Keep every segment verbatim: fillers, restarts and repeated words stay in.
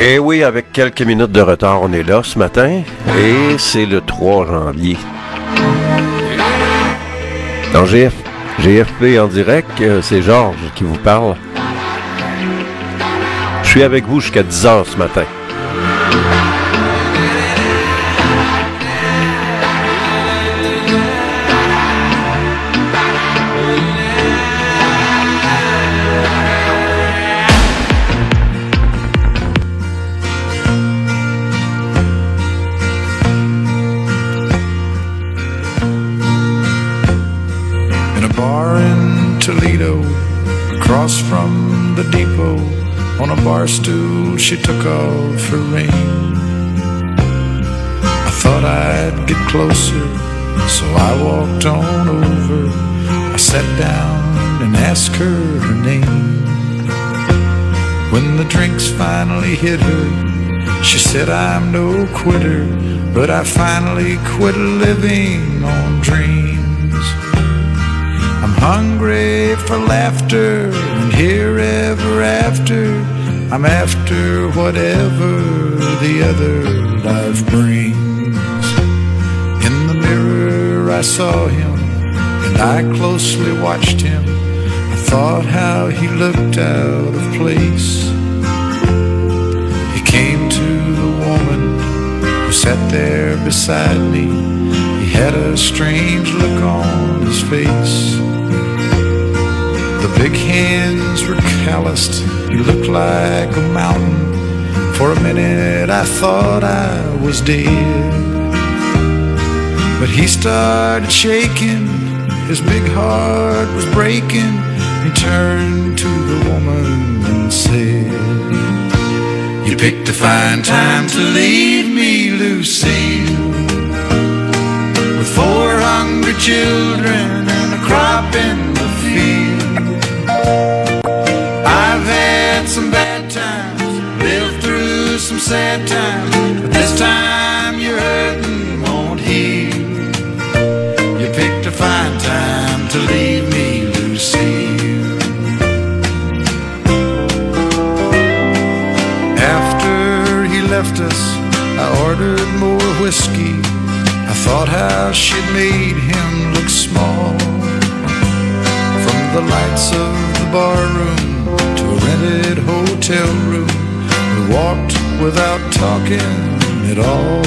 Et oui, avec quelques minutes de retard, on est là ce matin. Et c'est le trois janvier. Dans G F, G F P en direct, c'est Georges qui vous parle. Je suis avec vous jusqu'à dix heures ce matin. Across from the depot, on a bar stool, she took off her ring. I thought I'd get closer, so I walked on over. I sat down and asked her her name. When the drinks finally hit her, she said, I'm no quitter, but I finally quit living on dreams. I'm hungry for laughter, and here ever after, I'm after whatever the other life brings. In the mirror I saw him, and I closely watched him. I thought how he looked out of place. He came to the woman who sat there beside me. He had a strange look on his face. The big hands were calloused, he looked like a mountain. For a minute I thought I was dead. But he started shaking, his big heart was breaking. He turned to the woman and said, You picked a fine time to leave me, Lucille, with four hungry children and a crop in the field. I've had some bad times, lived through some sad times, but this time your hurting won't heal. You picked a fine time to leave me, Lucille. After he left us, I ordered more whiskey. I thought how she'd made him look small. From the lights of the bar room to a rented hotel room, we walked without talking at all.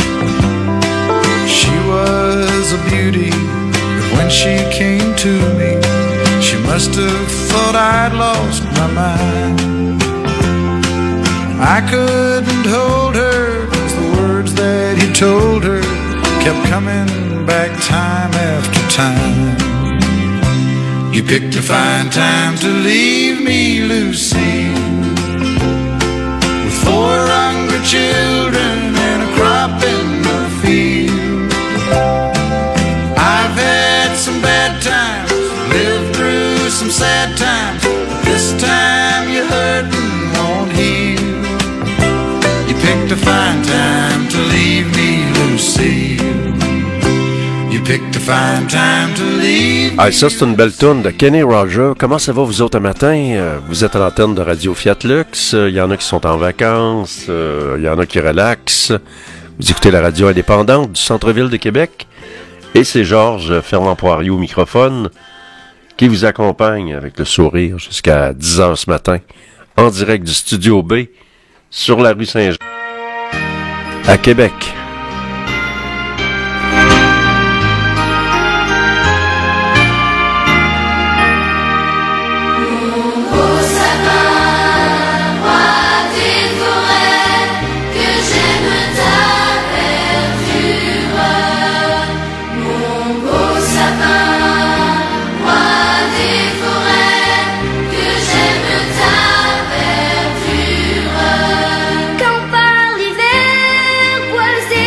She was a beauty, but when she came to me, she must have thought I'd lost my mind. I couldn't hold her, 'cause the words that he told her kept coming back time after time. You picked a fine time to leave me, Lucy, with four hungry children and a crop in the field. I've had some bad times, lived through some sad times, but this time your hurting won't heal. You picked a fine time to leave me, Lucy. Ah, ça, c'est une belle toune de Kenny Rogers. Comment ça va, vous autres, un matin? Euh, vous êtes à l'antenne de Radio Fiat Lux. Il euh, y en a qui sont en vacances. Il euh, y en a qui relaxent. Vous écoutez la radio indépendante du centre-ville de Québec. Et c'est Georges Ferland-Poirier au microphone qui vous accompagne avec le sourire jusqu'à dix heures ce matin, en direct du Studio B, sur la rue Saint-Jean, à Québec. Quand par l'hiver, boisé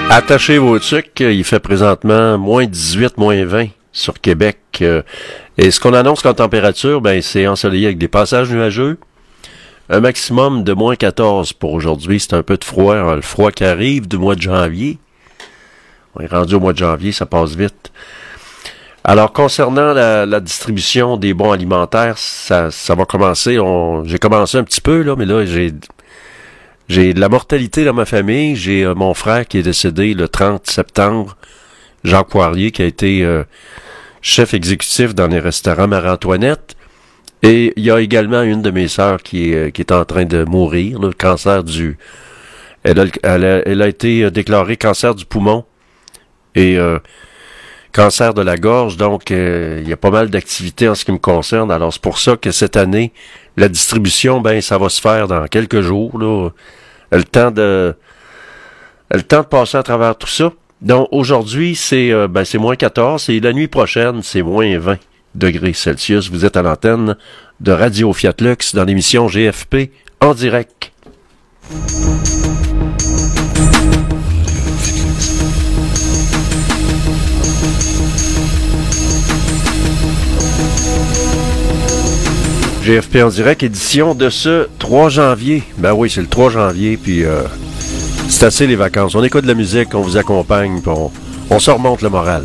Attachez vos trucs, il fait présentement moins dix-huit, moins vingt sur Québec. Et ce qu'on annonce comme température, ben c'est ensoleillé avec des passages nuageux. Un maximum de moins quatorze pour aujourd'hui. C'est un peu de froid, hein, le froid qui arrive du mois de janvier. On est rendu au mois de janvier, ça passe vite. Alors, concernant la, la distribution des bons alimentaires, ça, ça va commencer. On, j'ai commencé un petit peu, là, mais là, j'ai... J'ai de la mortalité dans ma famille. J'ai euh, mon frère qui est décédé le trente septembre, Jacques Poirier, qui a été euh, chef exécutif dans les restaurants Marie-Antoinette. Et il y a également une de mes sœurs qui est, qui est en train de mourir, le cancer du... Elle a, elle a, elle a été déclarée cancer du poumon et euh, cancer de la gorge. Donc, euh, il y a pas mal d'activités en ce qui me concerne. Alors, c'est pour ça que cette année, la distribution, ben, ça va se faire dans quelques jours, là. Le temps de, le temps de passer à travers tout ça. Donc, aujourd'hui, c'est, euh, ben, c'est moins quatorze et la nuit prochaine, c'est moins vingt degrés Celsius. Vous êtes à l'antenne de Radio Fiat Lux dans l'émission G F P en direct. G F P en direct, édition de ce trois janvier. Ben oui, c'est le trois janvier, puis euh, c'est assez les vacances. On écoute de la musique, on vous accompagne, puis on, on se remonte le moral.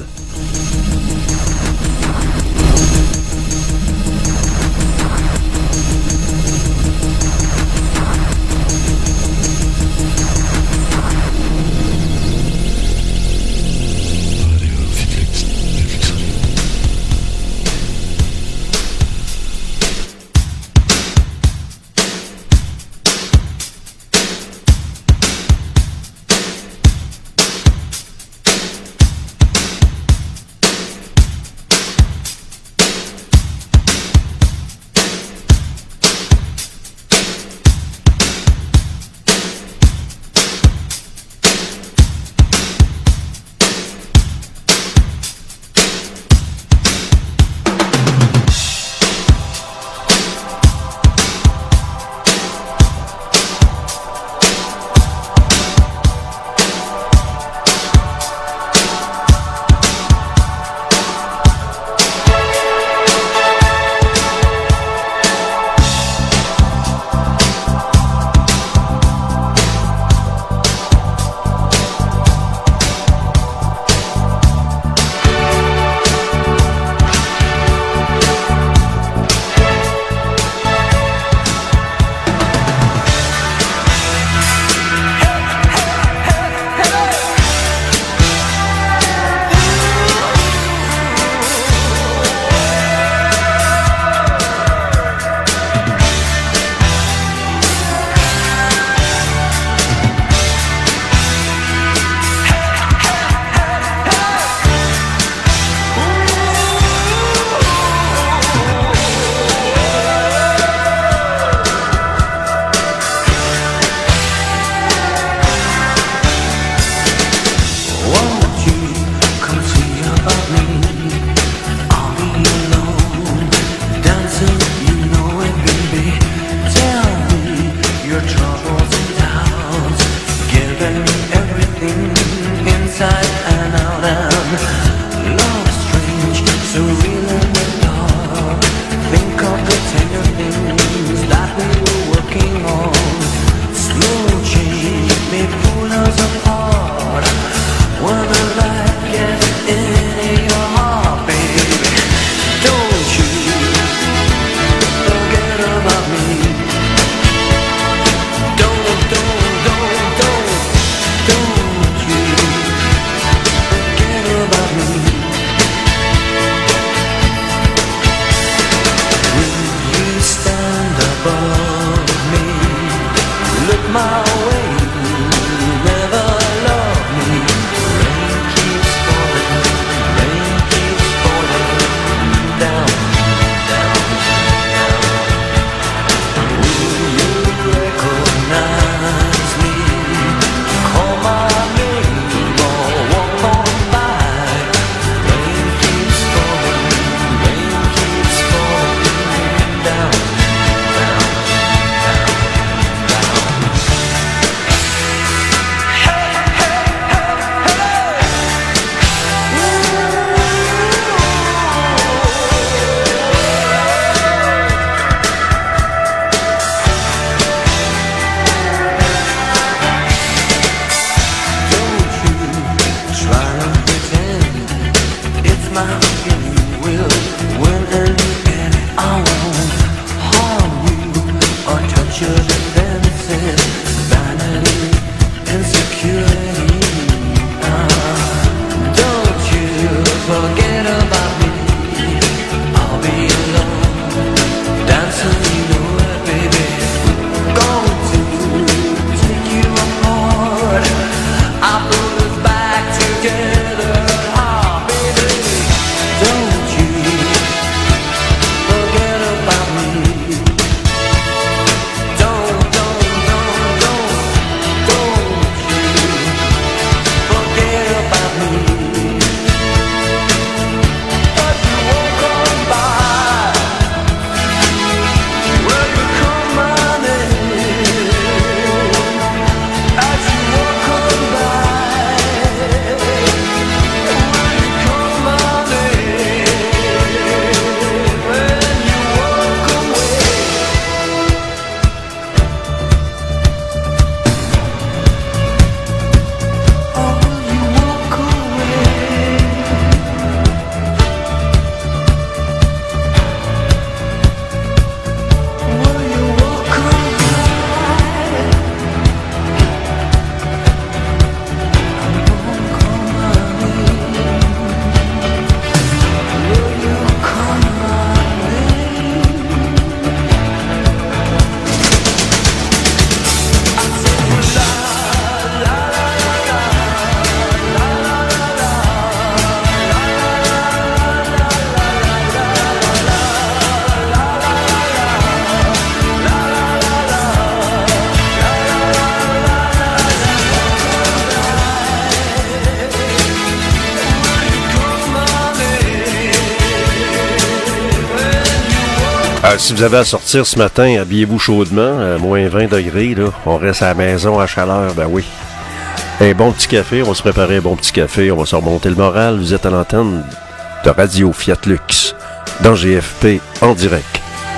si vous avez à sortir ce matin, habillez-vous chaudement, à moins vingt degrés, là. On reste à la maison à chaleur, ben oui. Un bon petit café, on va se préparer un bon petit café, on va se remonter le moral. Vous êtes à l'antenne de Radio Fiat Lux, dans G F P, en direct.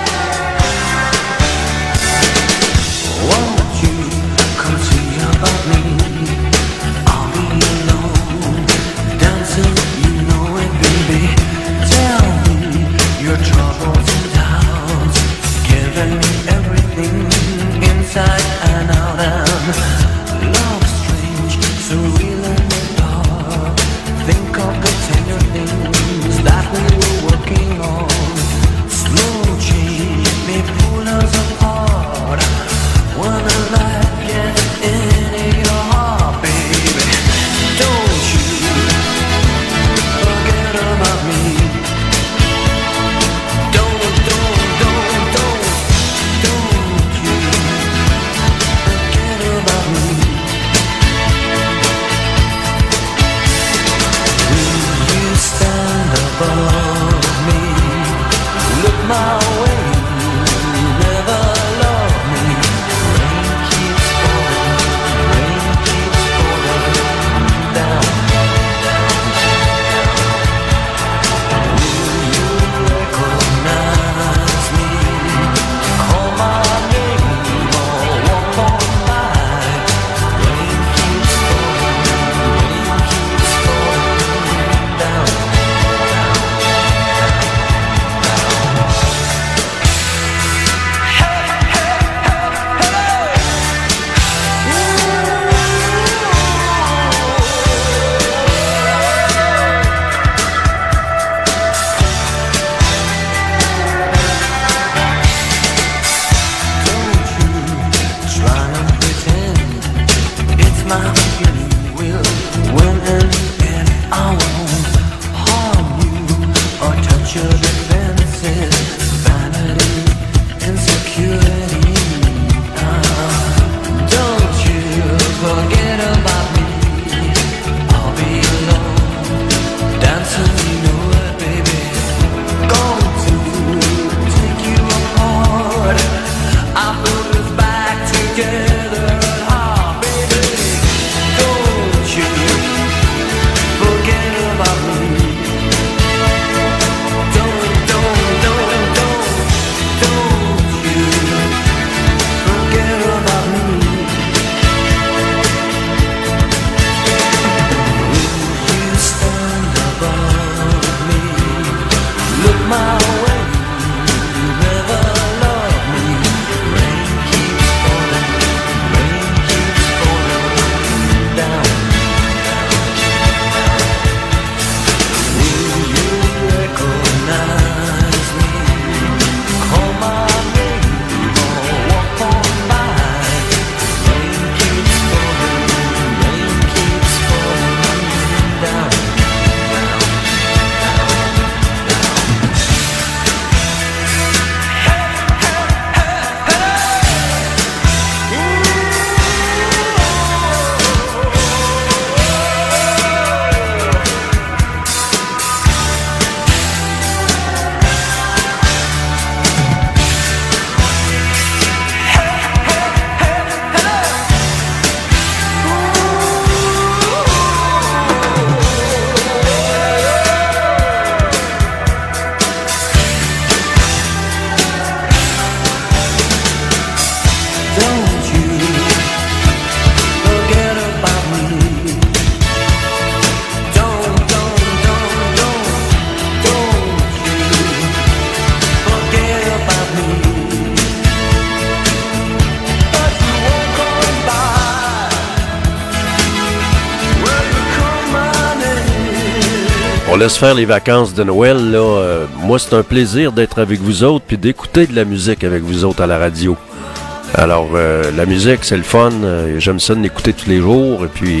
On laisse faire les vacances de Noël, là. Euh, moi, c'est un plaisir d'être avec vous autres puis d'écouter de la musique avec vous autres à la radio. Alors, euh, la musique, c'est le fun. Euh, j'aime ça de l'écouter tous les jours. Et puis,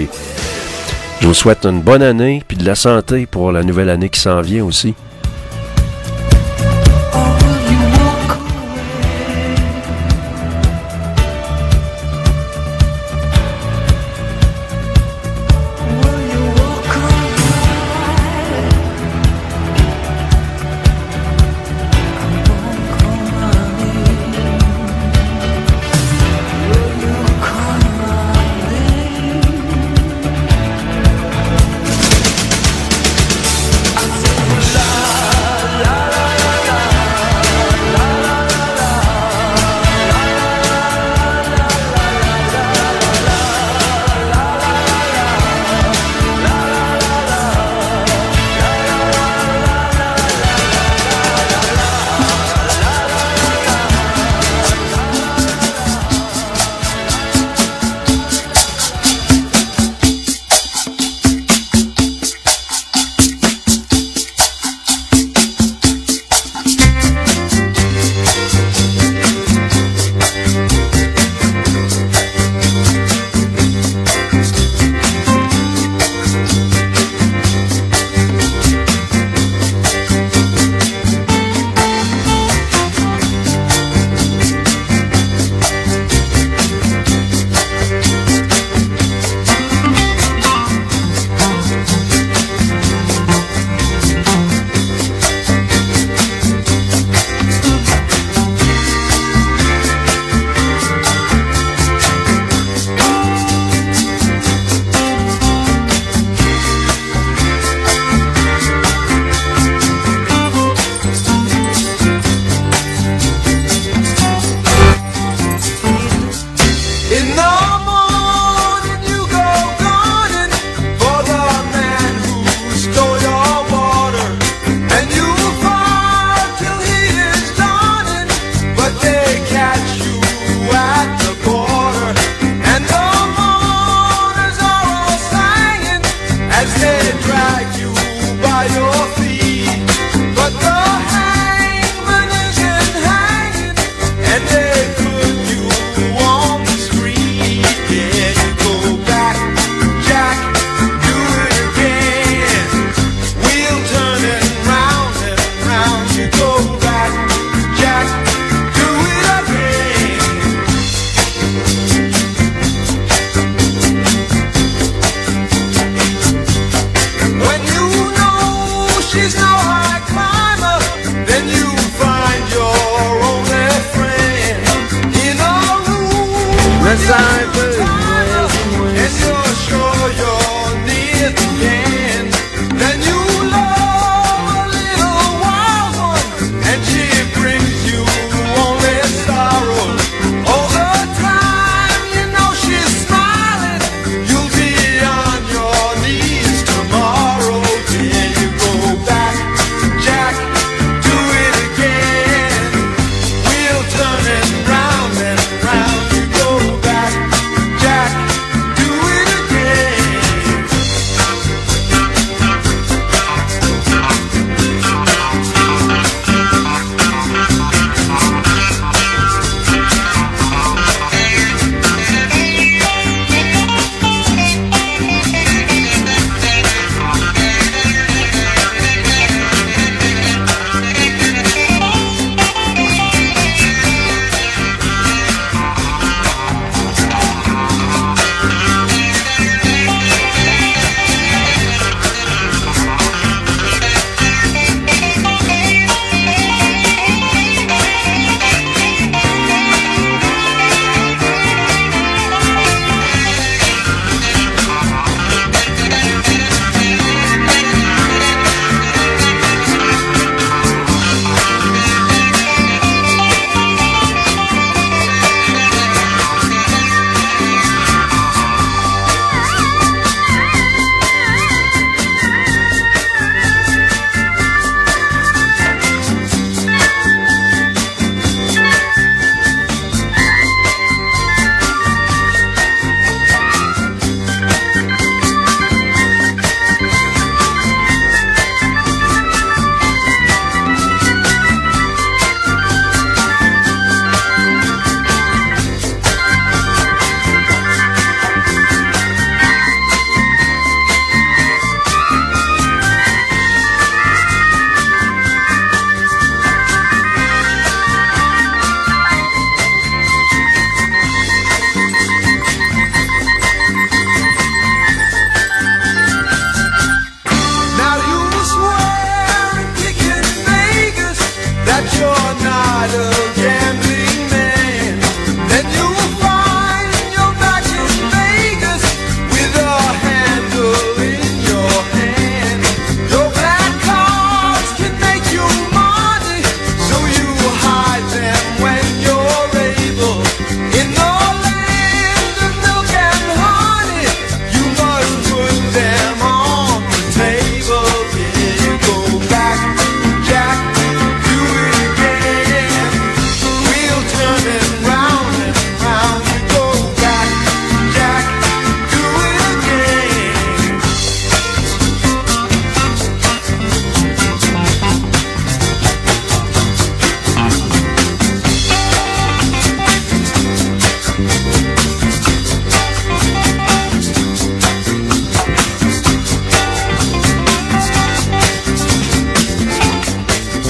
je vous souhaite une bonne année puis de la santé pour la nouvelle année qui s'en vient aussi.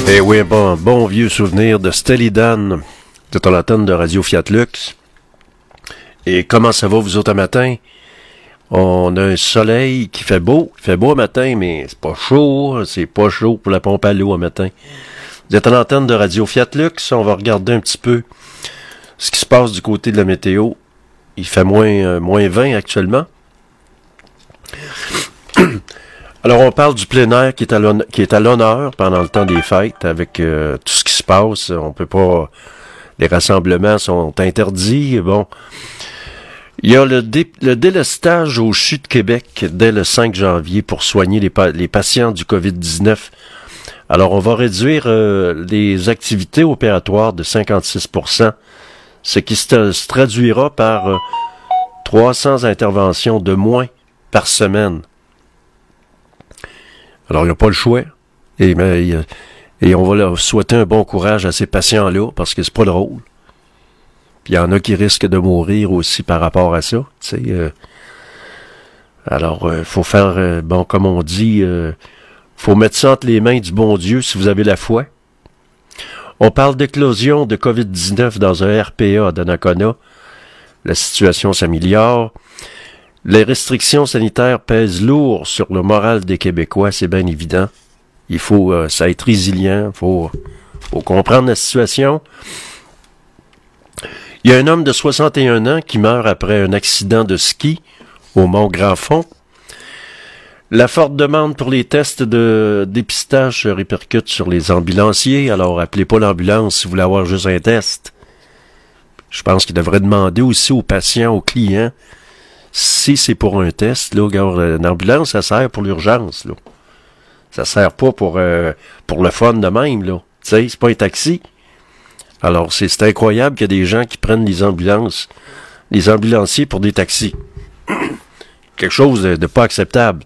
Eh oui, bon, bon vieux souvenir de Steely Dan, de ton antenne de Radio Fiat Lux. Et comment ça va, vous autres, un matin? On a un soleil qui fait beau. Il fait beau un matin, mais c'est pas chaud. C'est pas chaud pour la pompe à l'eau un matin. Vous êtes à l'antenne de Radio Fiat Lux. On va regarder un petit peu ce qui se passe du côté de la météo. Il fait moins, euh, moins vingt actuellement. Alors, on parle du plein air qui est à l'honneur, qui est à l'honneur pendant le temps des fêtes avec euh, tout ce qui se passe. On peut pas... Les rassemblements sont interdits. Bon... Il y a le, dé, le délestage au C H U de Québec dès le cinq janvier pour soigner les, pa- les patients du covid dix-neuf. Alors, on va réduire euh, les activités opératoires de cinquante-six pour cent, ce qui se, se traduira par euh, trois cents interventions de moins par semaine. Alors, il n'y a pas le choix. Et, mais, et on va leur souhaiter un bon courage à ces patients-là, parce que c'est pas drôle. Il y en a qui risquent de mourir aussi par rapport à ça. Tu sais, euh, alors, il euh, faut faire, euh, bon, comme on dit, euh, faut mettre ça entre les mains du bon Dieu si vous avez la foi. On parle d'éclosion de covid dix-neuf dans un R P A d'Anacona. La situation s'améliore. Les restrictions sanitaires pèsent lourd sur le moral des Québécois, c'est bien évident. Il faut euh, ça être résilient, il faut, faut comprendre la situation. Il y a un homme de soixante et un ans qui meurt après un accident de ski au Mont-Grand-Fond. La forte demande pour les tests de dépistage se répercute sur les ambulanciers. Alors, appelez pas l'ambulance si vous voulez avoir juste un test. Je pense qu'il devrait demander aussi aux patients, aux clients, si c'est pour un test. Là, regarde, une ambulance, ça sert pour l'urgence. Là. Ça sert pas pour, euh, pour le fun de même. Là. Tu sais, c'est pas un taxi. Alors, c'est, c'est incroyable qu'il y a des gens qui prennent les ambulances, les ambulanciers pour des taxis. Quelque chose de, de pas acceptable.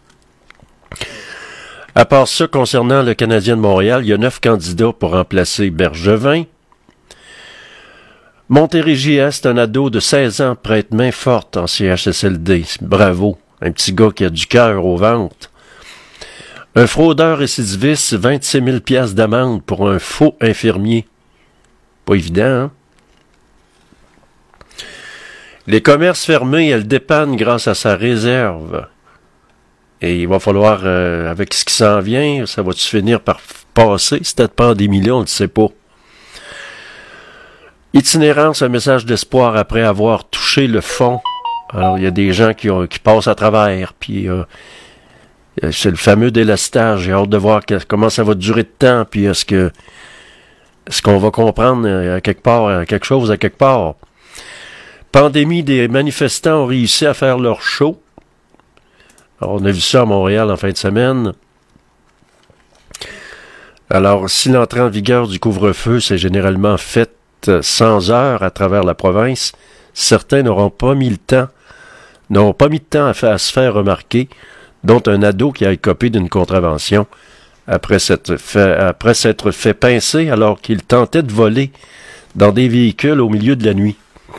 À part ça, concernant le Canadien de Montréal, il y a neuf candidats pour remplacer Bergevin. Montérégie-Est, un ado de seize ans prête main forte en C H S L D. Bravo. Un petit gars qui a du cœur au ventre. Un fraudeur récidiviste, vingt-six mille piastres d'amende pour un faux infirmier. Pas évident, hein? Les commerces fermés, elles dépannent grâce à sa réserve. Et il va falloir, euh, avec ce qui s'en vient, ça va-tu finir par passer, cette pandémie-là, on ne le sait pas. Itinérance, un message d'espoir après avoir touché le fond. Alors, il y a des gens qui, ont, qui passent à travers, puis euh, c'est le fameux délestage. J'ai hâte de voir que, comment ça va durer de temps, puis est-ce que est-ce qu'on va comprendre euh, à quelque part, à quelque chose à quelque part. Pandémie, des manifestants ont réussi à faire leur show. Alors, on a vu ça à Montréal en fin de semaine. Alors, si l'entrée en vigueur du couvre-feu s'est généralement faite cent heures à travers la province, certains n'auront pas mis le temps, n'auront pas mis de temps à, fa- à se faire remarquer, dont un ado qui a écopé d'une contravention après s'être fait, après s'être fait pincer alors qu'il tentait de voler dans des véhicules au milieu de la nuit.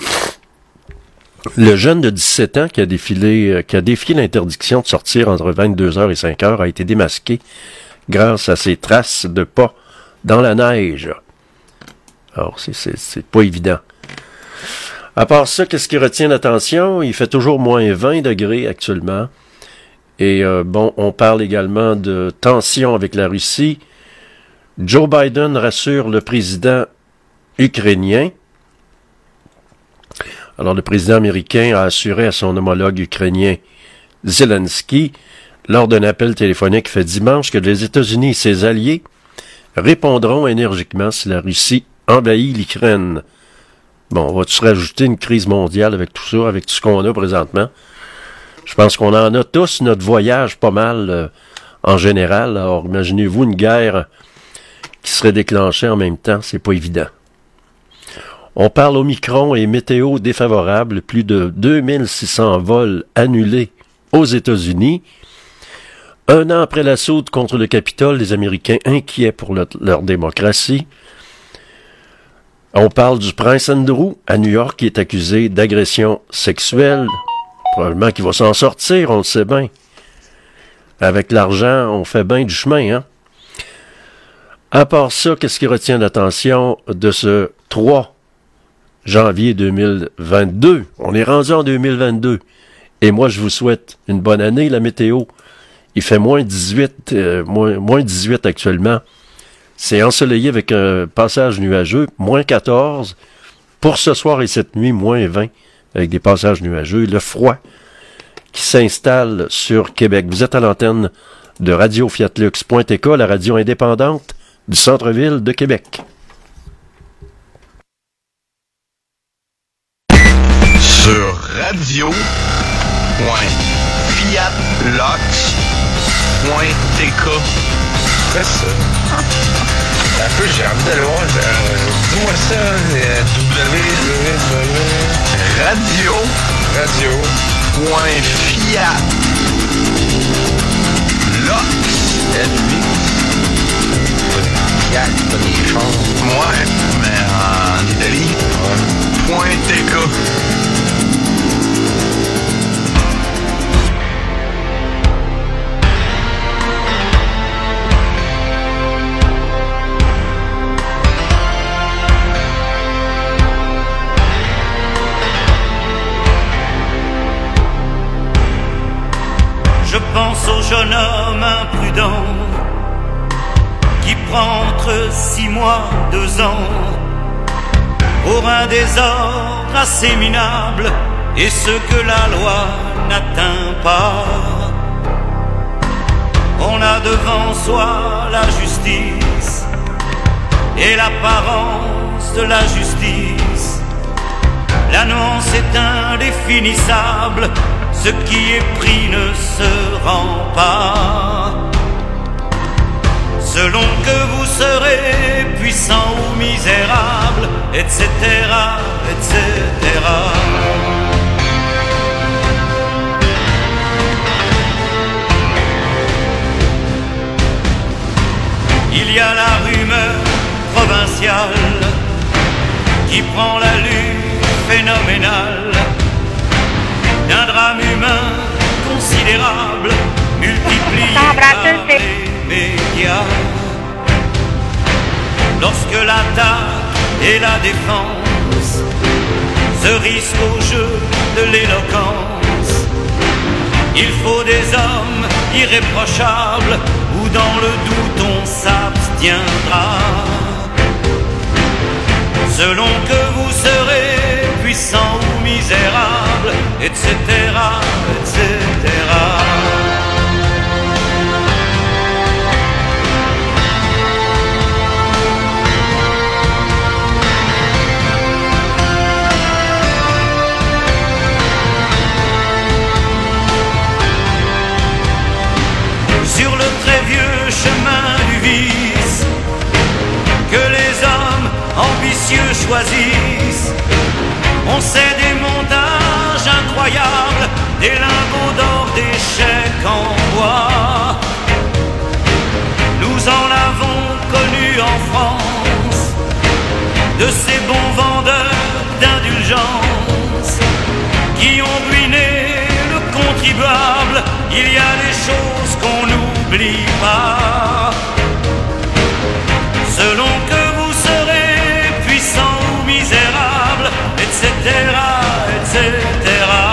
Le jeune de dix-sept ans qui a défilé, qui a défié l'interdiction de sortir entre vingt-deux heures et cinq heures a été démasqué grâce à ses traces de pas dans la neige. Alors, c'est, c'est, c'est pas évident. À part ça, qu'est-ce qui retient l'attention? Il fait toujours moins vingt degrés actuellement. Et euh, bon, on parle également de tension avec la Russie. Joe Biden rassure le président ukrainien. Alors, le président américain a assuré à son homologue ukrainien Zelensky, lors d'un appel téléphonique fait dimanche, que les États-Unis et ses alliés répondront énergiquement si la Russie envahit l'Ukraine. Bon, on va-tu rajouter une crise mondiale avec tout ça, avec tout ce qu'on a présentement? Je pense qu'on en a tous notre voyage pas mal euh, en général. Alors, imaginez-vous une guerre qui serait déclenchée en même temps, c'est pas évident. On parle Omicron et météo défavorable, plus de deux mille six cents vols annulés aux États-Unis. Un an après l'assaut contre le Capitole, les Américains inquiets pour le, leur démocratie. On parle du prince Andrew à New York qui est accusé d'agression sexuelle. Probablement qu'il va s'en sortir, on le sait bien. Avec l'argent, on fait bien du chemin, hein? À part ça, qu'est-ce qui retient l'attention de ce trois janvier deux mille vingt-deux? On est rendu en deux mille vingt-deux. Et moi, je vous souhaite une bonne année, la météo. Il fait moins dix-huit, euh, moins, moins dix-huit actuellement. C'est ensoleillé avec un passage nuageux, moins quatorze. Pour ce soir et cette nuit, moins vingt, avec des passages nuageux. Le froid qui s'installe sur Québec. Vous êtes à l'antenne de radio fiat lux point t k, la radio indépendante du centre-ville de Québec. Sur radio point fiat lux point t k. C'est ça. Un peu, j'ai envie d'aller voir. Euh, dis-moi ça. Euh, www. Radio. Radio. Point fiat. Lux. Fiat, pas des choses. Ouais, mais en Italie. Ouais. Point T K. Je pense au jeune homme imprudent qui prend entre six mois, deux ans pour un désordre assez minable et ce que la loi n'atteint pas. On a devant soi la justice et l'apparence de la justice. La nuance est indéfinissable. Ce qui est pris ne se rend pas. Selon que vous serez puissant ou misérable, et cetera, et cetera. Il y a la rumeur provinciale qui prend l'allure phénoménale d'un drame humain considérable multiplié par les médias. Lorsque l'attaque et la défense se risquent au jeu de l'éloquence, il faut des hommes irréprochables où dans le doute on s'abstiendra. Selon que vous serez puissant ou misérable, et cetera, et cetera. Sur le très vieux chemin du vice que les hommes ambitieux choisissent, on sait des montages incroyables, des lingots d'or, des chèques en bois. Nous en avons connu en France de ces bons vendeurs d'indulgence qui ont ruiné le contribuable. Il y a des choses qu'on n'oublie pas. Selon que vous serez puissant ou misérable, et cetera, et cetera.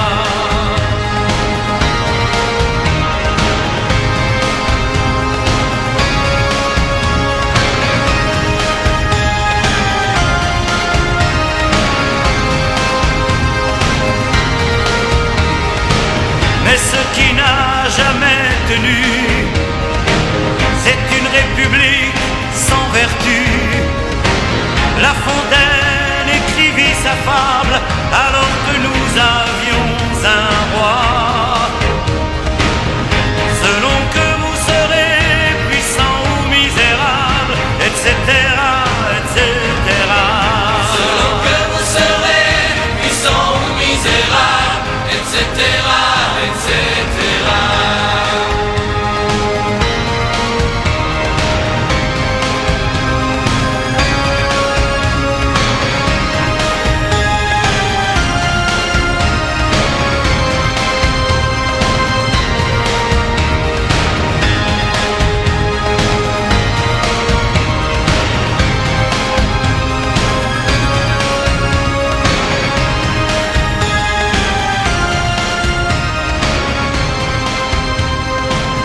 Mais ce qui n'a jamais tenu, c'est une république sans vertu. La Fontaine écrivit sa fable alors que nous avions un roi. Selon que vous serez puissant ou misérable, et cetera, et cetera. Selon que vous serez puissant ou misérable, et cetera, et cetera.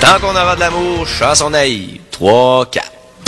Tant qu'on aura de l'amour, chanson naïve. trois, quatre.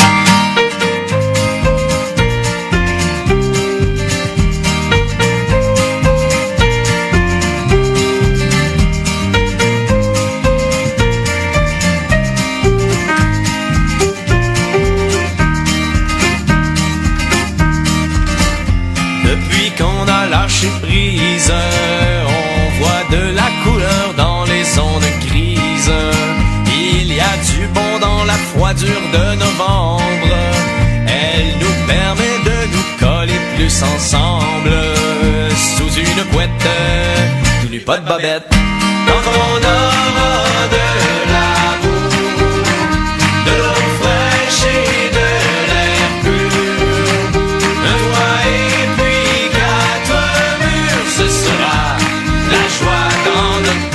Depuis qu'on a lâché prise, on voit de la couleur dans les zones grises. Il y a du bon dans la froidure de novembre. Elle nous permet de nous coller plus ensemble. Sous une couette, tout nu pas de bobette. Quand on aura de l'amour, de l'eau fraîche et de l'air pur, un toit et puis quatre murs, ce sera la joie dans notre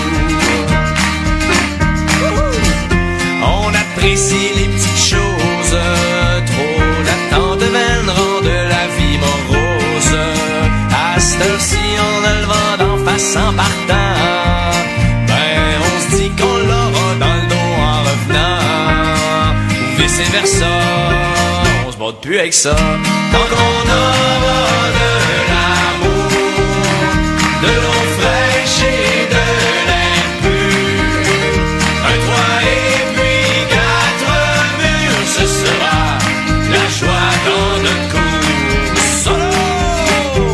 cour. On apprécie les petites choses, trop d'attente vaine rend de la vie morose. À cette heure-ci, on a le vent d'en face en partant. Ben, on se dit qu'on l'aura dans le dos en revenant. Ou vice-versa, on se bat plus avec ça. Tant qu'on aura de l'amour, de l'eau fraîche et de l'air pur, un toit et puis quatre murs, ce sera la joie dans notre cour. Solo!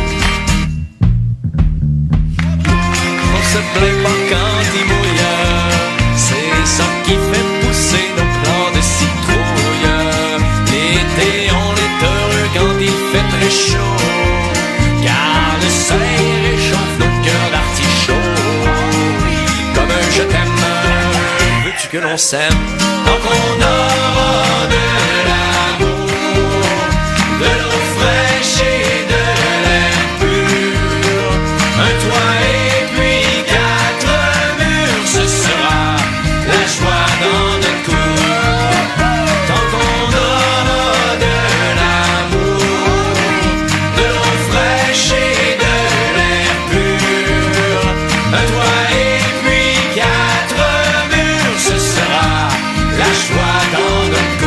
On se plaint pas quand il mouille, c'est ça qui fait pousser nos plants de citrouille. L'été on est heureux quand il fait très chaud, car le soleil réchauffe nos cœurs d'artichaut. Comme un je t'aime, veux-tu que l'on s'aime? Tant qu'on aura de l'amour, de l'eau fraîche et de l'air pur, un toit et puis quatre murs, ce sera la joie dans notre cour. Tant qu'on aura de l'amour, de l'eau fraîche et de l'air pur, un toit et puis quatre murs, ce sera la joie dans notre cour.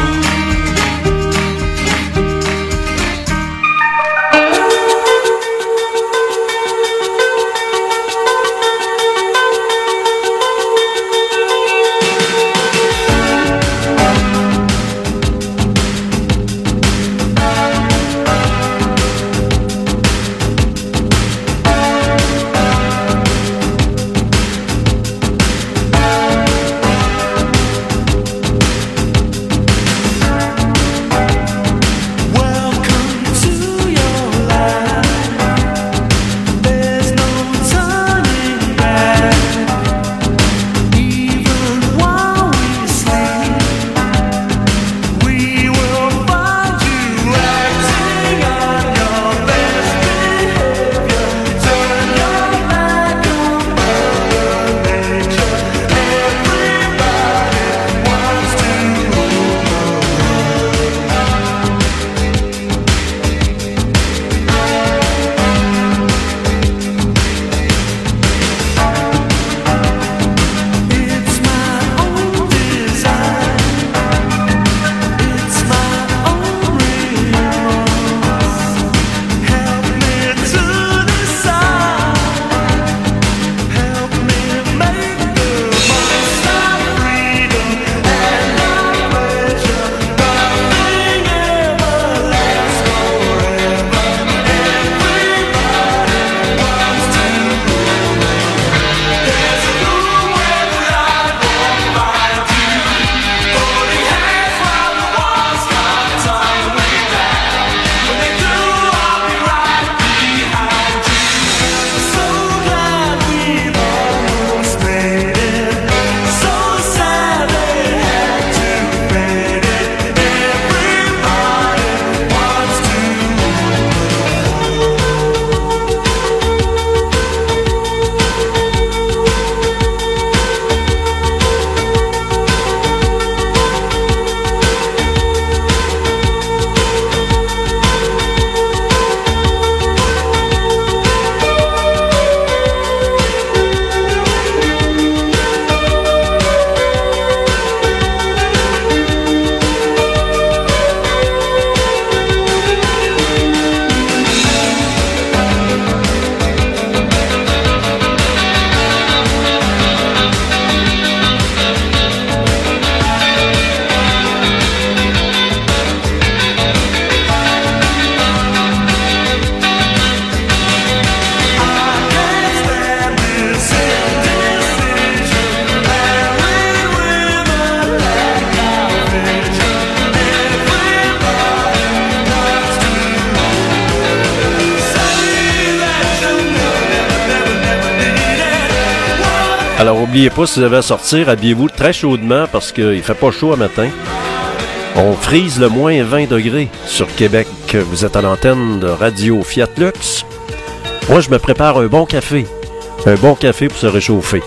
Alors, oubliez pas, si vous avez à sortir, habillez-vous très chaudement parce qu'il fait pas chaud à matin. On frise le moins vingt degrés sur Québec. Vous êtes à l'antenne de Radio Fiat Lux. Moi, je me prépare un bon café. Un bon café pour se réchauffer.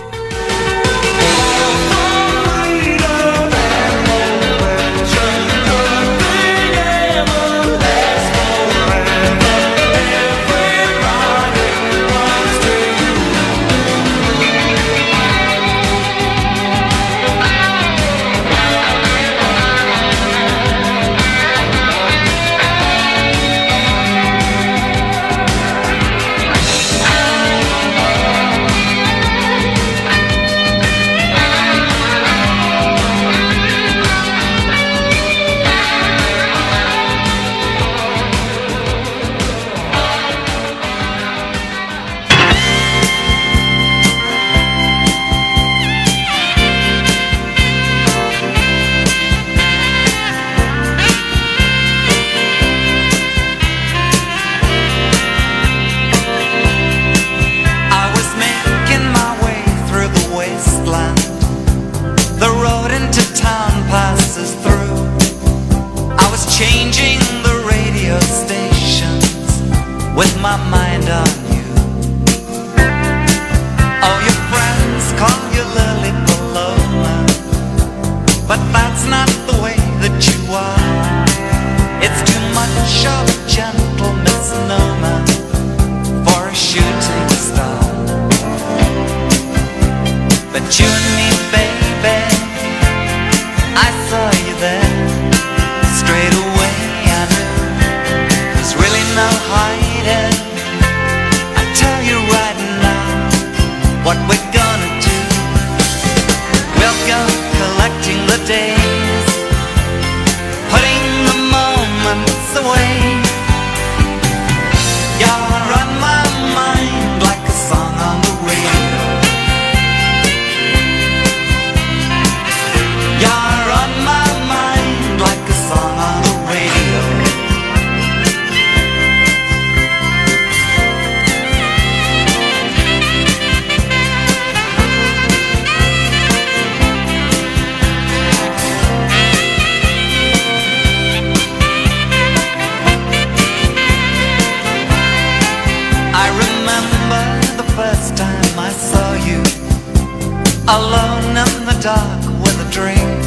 Alone in the dark with a drink,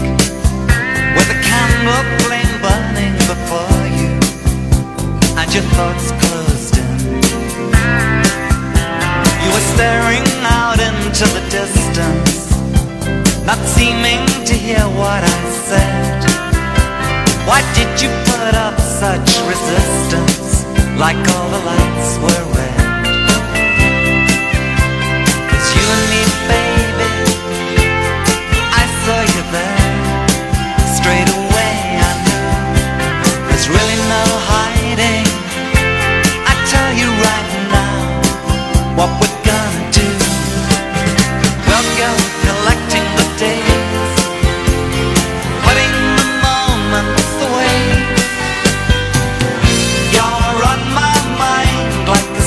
with a candle flame burning before you, and your thoughts closed in. You were staring out into the distance, not seeming to hear what I said. Why did you put up such resistance, like all the lights were red? 'Cause you and me, baby, I saw you there. Straight away I knew there's really no hiding. I tell you right now what we're gonna do. We'll go collecting the days, putting the moments away. You're on my mind like the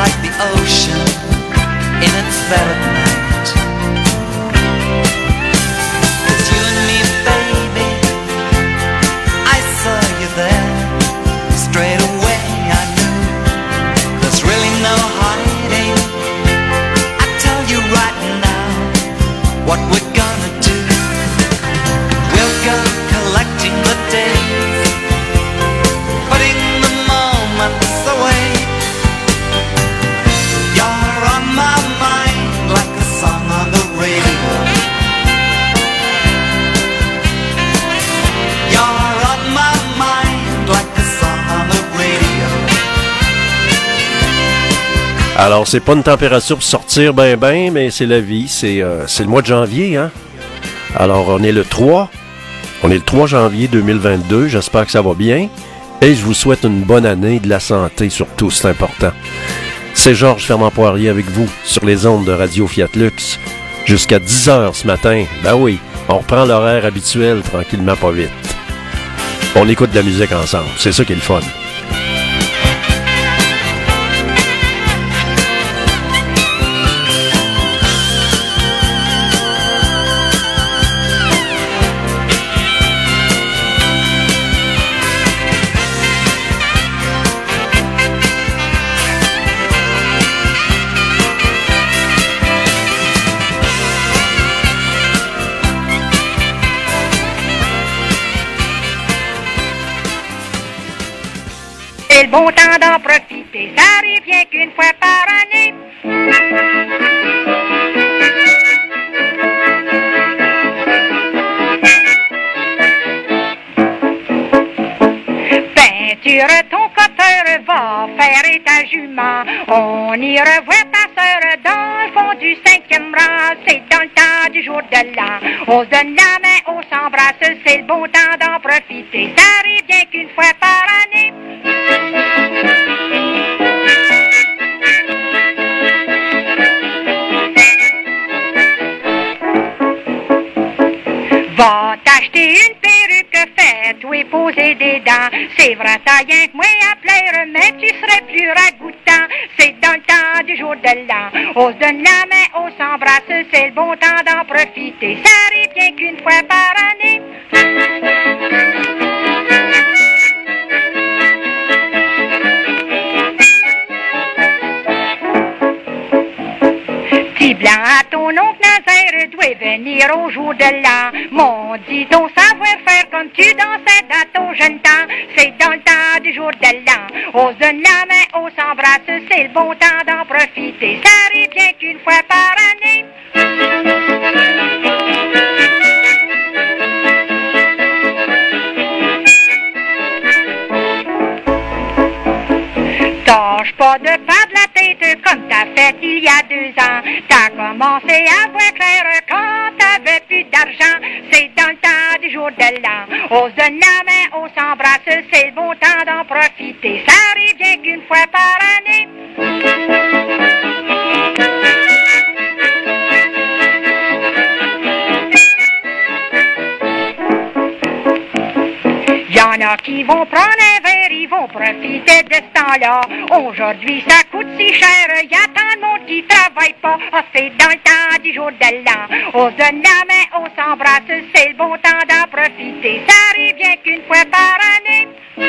like the ocean in its velvet night. 'Cause you and me, baby, I saw you there. Straight away I knew there's really no hiding. I tell you right now what we're gonna do. We'll go collecting the days, putting the moments away. You're on my mind like a song on the radio. You're on my mind like a song on the radio. Alors, c'est pas une température pour sortir ben ben, mais c'est la vie. C'est, euh, c'est le mois de janvier, hein? Alors, on est le trois. On est le trois janvier deux mille vingt-deux. J'espère que ça va bien. Et je vous souhaite une bonne année, de la santé surtout, c'est important. C'est Georges Fernand-Poirier avec vous sur les ondes de Radio Fiat Lux jusqu'à dix heures ce matin. Ben oui, on reprend l'horaire habituel tranquillement, pas vite. On écoute de la musique ensemble, c'est ça qui est le fun. C'est le bon temps d'en profiter, ça arrive bien qu'une fois par année. Peinture ton coteur, va faire ta jument. On y revoit ta sœur dans le fond du cinquième rang. C'est dans le temps du jour de l'an. On se donne la main, on s'embrasse, c'est le bon temps d'en profiter. Ça arrive bien qu'une fois par année. Va t'acheter une perruque, fais-toi poser des dents. C'est vrai, t'as rien que moi à plaire, mais tu serais plus ragoûtant. C'est dans le temps du jour de l'an. On se donne la main, on s'embrasse, c'est le bon temps d'en profiter. Ça arrive bien qu'une fois par année. Petit blanc à ton oncle Nazaire doit venir au jour de l'an. Mon dit ton savoir-faire comme tu dansais dans ton jeune temps. C'est dans le temps du jour de l'an. On se donne la main, on s'embrasse, c'est le bon temps d'en profiter. Ça arrive bien qu'une fois par année. Tâche pas de perdre la tête comme t'as fait il y a deux ans. T'as commencé à voir clair quand t'avais plus d'argent. C'est dans le temps du jour de l'an. On se donne la main, on s'embrasse, c'est le bon temps d'en profiter. Ça arrive bien qu'une fois par année. Y'en a qui vont prendre un verre, ils vont profiter de ce temps-là. Aujourd'hui, ça coûte si cher, y a tant de monde qui travaille pas. Ah, c'est dans le temps du jour de l'an. On se donne la main, on s'embrasse, c'est le bon temps d'en profiter. Ça arrive bien qu'une fois par année.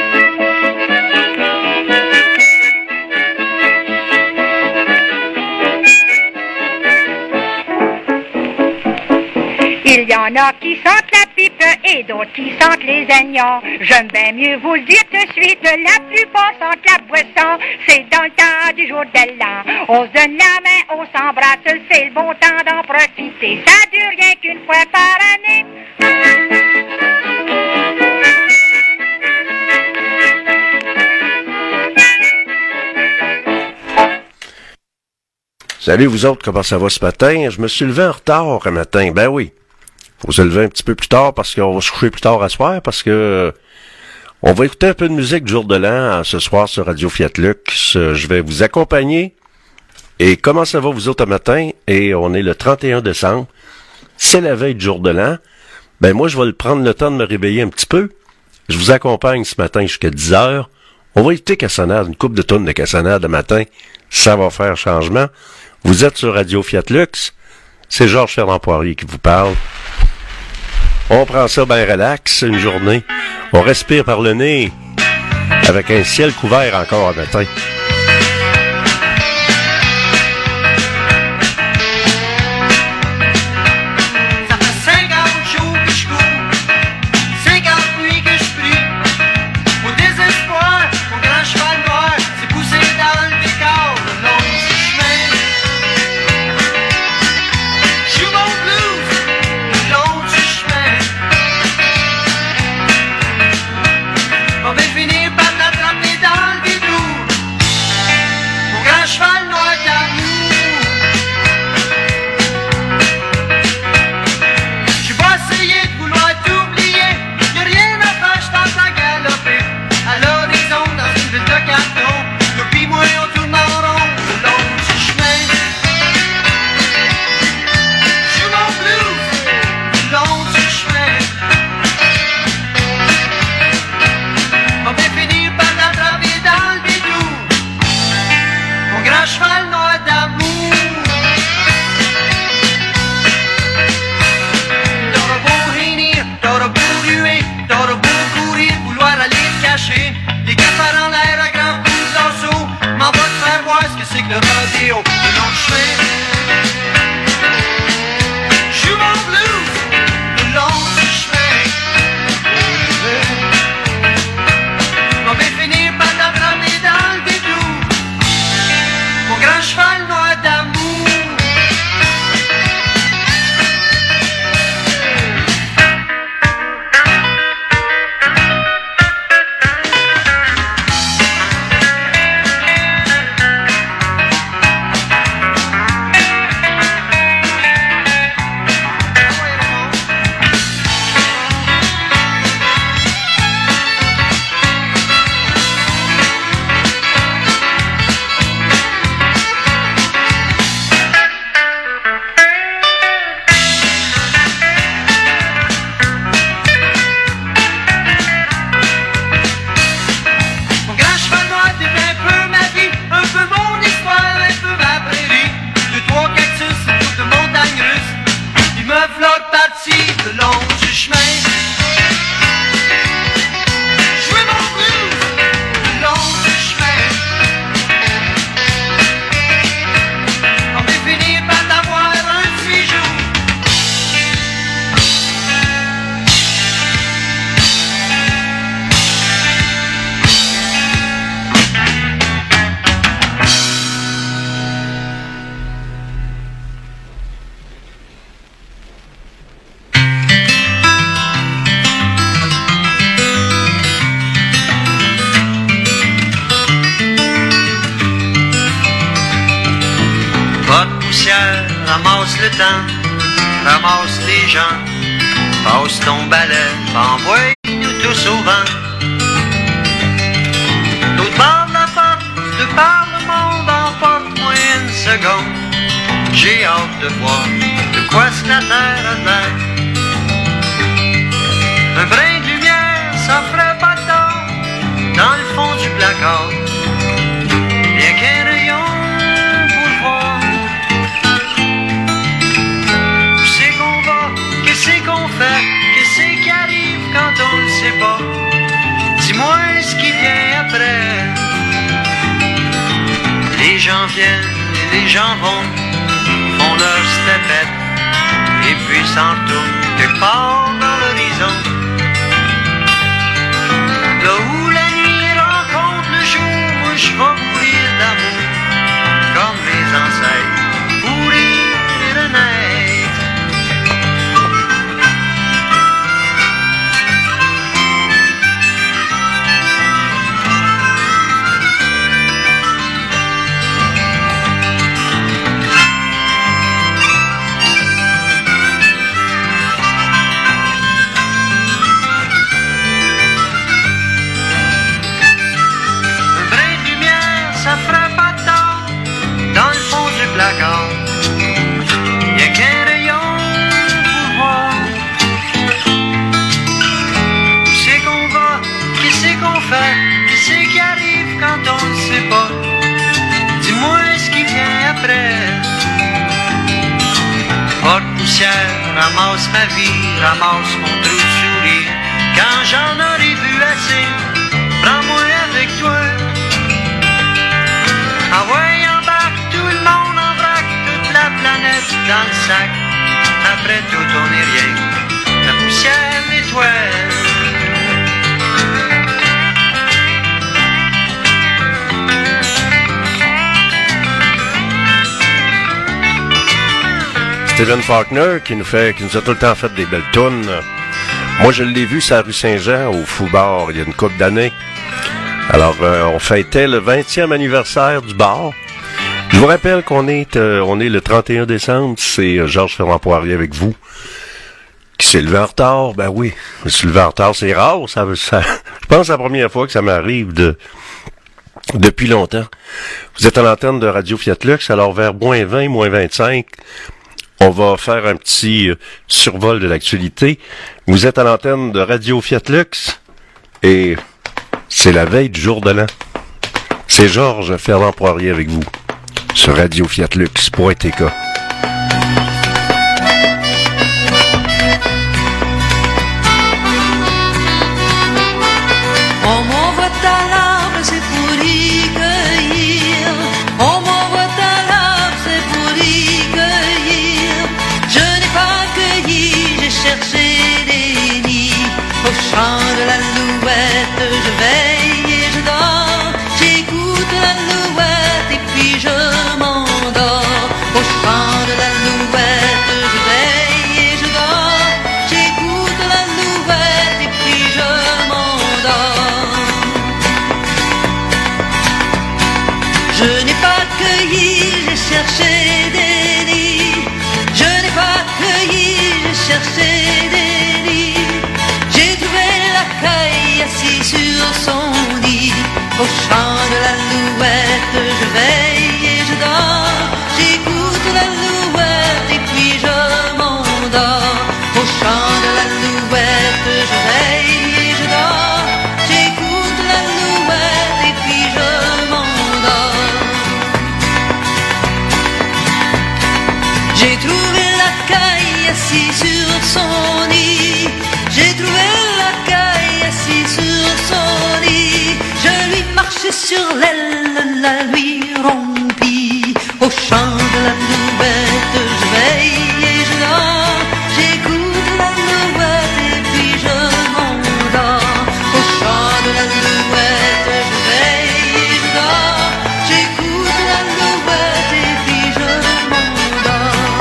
Il y en a qui sentent la pipe et d'autres qui sentent les aignons. J'aime bien mieux vous le dire tout de suite, la plupart sentent la boisson. C'est dans le temps du jour de l'an. On se donne la main, on s'embrasse, c'est le bon temps d'en profiter. Ça dure rien qu'une fois par année. Salut vous autres, comment ça va ce matin? Je me suis levé en retard un matin, ben oui. Faut se lever un petit peu plus tard parce qu'on va se coucher plus tard à soir parce que euh, on va écouter un peu de musique du jour de l'an ce soir sur Radio Fiat Lux. Je vais vous accompagner. Et comment ça va vous autres un matin? Et on est le trente et un décembre. C'est la veille du jour de l'an. Ben moi, je vais prendre le temps de me réveiller un petit peu. Je vous accompagne ce matin jusqu'à dix heures. On va écouter Cassonade, une couple de tonnes de Cassonade le matin. ça va faire changement. Vous êtes sur Radio Fiat Lux. C'est Georges Fernand-Poirier qui vous parle. On prend ça bien relax, une journée. On respire par le nez, avec un ciel couvert encore un matin. Ramasse le temps, ramasse les gens, passe ton balai, envoie-nous tous au vent. L'autre bord de la porte, de par le monde, emporte-moi une seconde. J'ai hâte de voir de quoi ce la terre a l'air. Un brin de lumière, ça ferait pas tard, dans le fond du placard. Bien qu'un rayon pour voir. Qu'est-ce qu'on fait? Qu'est-ce qui arrive quand on ne sait pas? Dis-moi ce qui vient après. Les gens viennent et les gens vont, font leur stepette, et puis s'en retournent quelque part dans l'horizon. Là où la nuit rencontre le jour, moi je vais mourir d'amour, comme mes ancêtres, mourir et renaître. ramasse ma vie, ramasse mon trou de sourire. Quand j'en aurai vu assez, prends-moi avec toi. Ah ouais, embarque tout le monde en vrac, toute la planète dans le sac. Après tout, on n'est rien, la poussière, l'étoile. Stephen Faulkner qui nous fait, qui nous a tout le temps fait des belles tunes. Moi, je l'ai vu sur la rue Saint-Jean au Fou Bar il y a une couple d'années. Alors, euh, on fêtait le vingtième anniversaire du bar. Je vous rappelle qu'on est, euh, on est le trente et un décembre. C'est euh, Georges Fernand Poirier avec vous. Qui s'est levé en retard. Ben oui, je me suis levé en retard. C'est rare. Ça, ça, je pense que c'est la première fois que ça m'arrive de depuis longtemps. Vous êtes à l'antenne de Radio Fiat Lux. Alors, vers moins vingt, moins vingt-cinq, on va faire un petit euh, survol de l'actualité. Vous êtes à l'antenne de Radio Fiat Lux. Et c'est la veille du jour de l'an. C'est Georges Fernand Poirier avec vous sur Radio Fiat Lux point T K. On m'envoie ta larme, c'est pour y cueillir. On m'envoie ta larme, c'est pour y cueillir. Je n'ai pas cueilli, j'ai cherché des nids. Au chant de l'alouette, je veille et je dors. J'écoute l'alouette et puis je m'endors. Au chant de l'alouette, je veille et je dors. J'écoute l'alouette et puis je m'endors. Je n'ai pas cueilli, j'ai cherché des nids. Je n'ai pas cueilli, j'ai cherché des nids. J'ai trouvé la caille assis sur son nid. Au chant de l'alouette, je veille et je dors. J'écoute l'alouette et puis je m'endors. Au chant de l'alouette, je veille et je dors. J'écoute l'alouette et puis je m'endors. J'ai trouvé la caille assis sur son nid. J'ai trouvé la caille assis sur son nid. Je lui marchais sur l'aile, la lui rompis. Au chant de l'alouette, je veille et je dors. J'écoute l'alouette et puis je m'endors. Au chant de l'alouette, je veille et je dors. J'écoute l'alouette et puis je m'endors.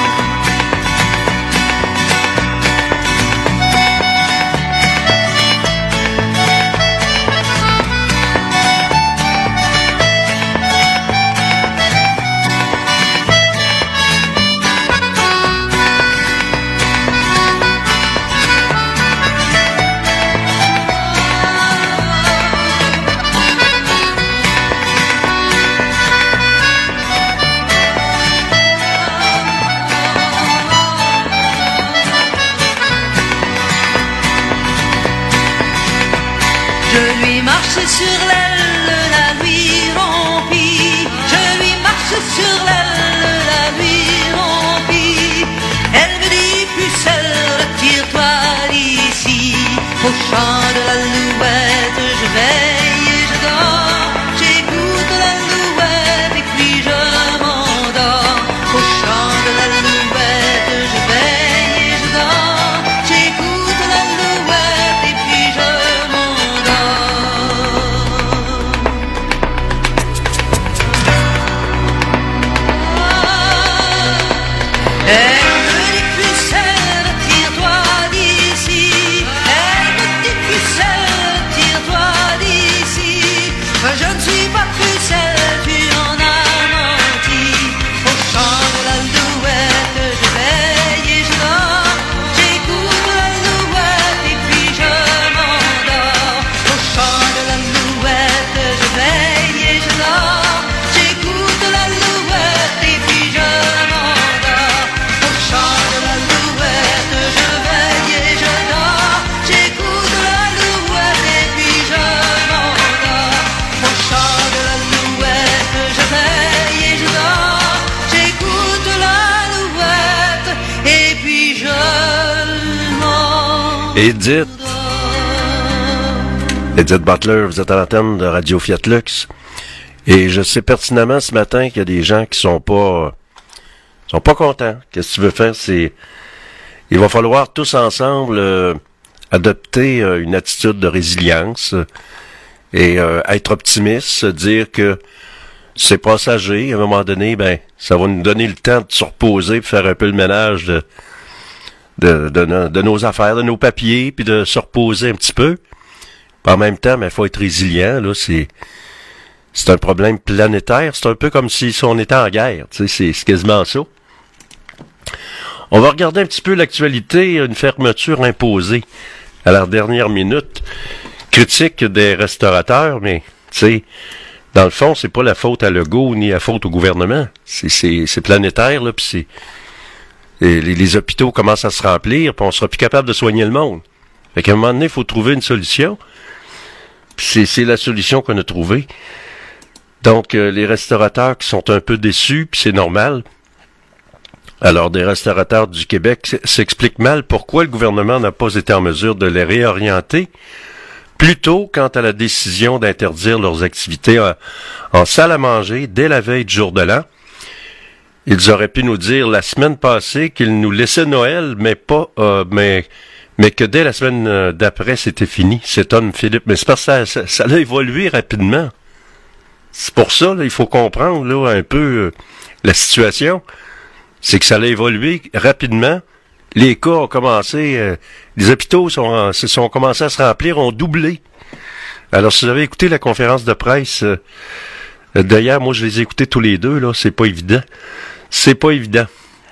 Je lui marche sur l'aile, la lui rompis. Je lui marche sur l'aile, la lui rompis. Elle me dit, pucelle, retire-toi d'ici. Au chant de l'alouette, je veille et je dors. J'écoute l'alouette et puis je m'endors. Au chant de l'alouette, je veille et je dors. J'écoute l'alouette et puis je m'endors. Elle me dit, pucelle, retire-toi d'ici. Elle me dit, pucelle, retire-toi d'ici. Je ne suis pas pucelle, tu en as menti. Au chant de l'alouette, je veille et je dors. J'écoute l'alouette et puis je m'endors. Au chant de l'alouette, je veille et je dors. J'écoute l'alouette et puis je m'endors. Au chant Edith. Edith Butler, vous êtes à l'antenne de Radio Fiat Lux. Et je sais pertinemment ce matin qu'il y a des gens qui sont pas sont pas contents. Qu'est-ce que tu veux faire? C'est il va falloir tous ensemble euh, adopter euh, une attitude de résilience euh, et euh, être optimiste, se dire que c'est passager. À un moment donné, ben ça va nous donner le temps de se reposer, de faire un peu le ménage de de, de, de, de nos affaires, de nos papiers, puis de se reposer un petit peu. Puis en même temps, il ben, faut être résilient. Là, c'est c'est un problème planétaire. C'est un peu comme si, si on était en guerre. Tu sais, c'est, c'est quasiment ça. On va regarder un petit peu l'actualité, une fermeture imposée à la dernière minute. Critique des restaurateurs, mais tu sais, dans le fond, c'est pas la faute à Legault ni la faute au gouvernement. C'est, c'est, c'est planétaire, là, puis c'est. Et les, les hôpitaux commencent à se remplir, puis on sera plus capable de soigner le monde. Fait qu'à un moment donné, il faut trouver une solution. Puis c'est, c'est la solution qu'on a trouvée. Donc, euh, les restaurateurs qui sont un peu déçus, puis c'est normal. Alors, des restaurateurs du Québec s'expliquent mal pourquoi le gouvernement n'a pas été en mesure de les réorienter plus tôt quant à la décision d'interdire leurs activités en, en salle à manger dès la veille du jour de l'an. Ils auraient pu nous dire la semaine passée qu'ils nous laissaient Noël, mais pas, euh, mais, mais que dès la semaine d'après, c'était fini. S'étonne Philippe. Mais c'est parce que ça, ça, ça a évolué rapidement. C'est pour ça, là, il faut comprendre, là, un peu, euh, la situation. C'est que ça a évolué rapidement. Les cas ont commencé, euh, les hôpitaux sont, se sont commencés à se remplir, ont doublé. Alors, si vous avez écouté la conférence de presse, euh, d'ailleurs, moi, je les ai écoutés tous les deux, là, c'est pas évident. C'est pas évident.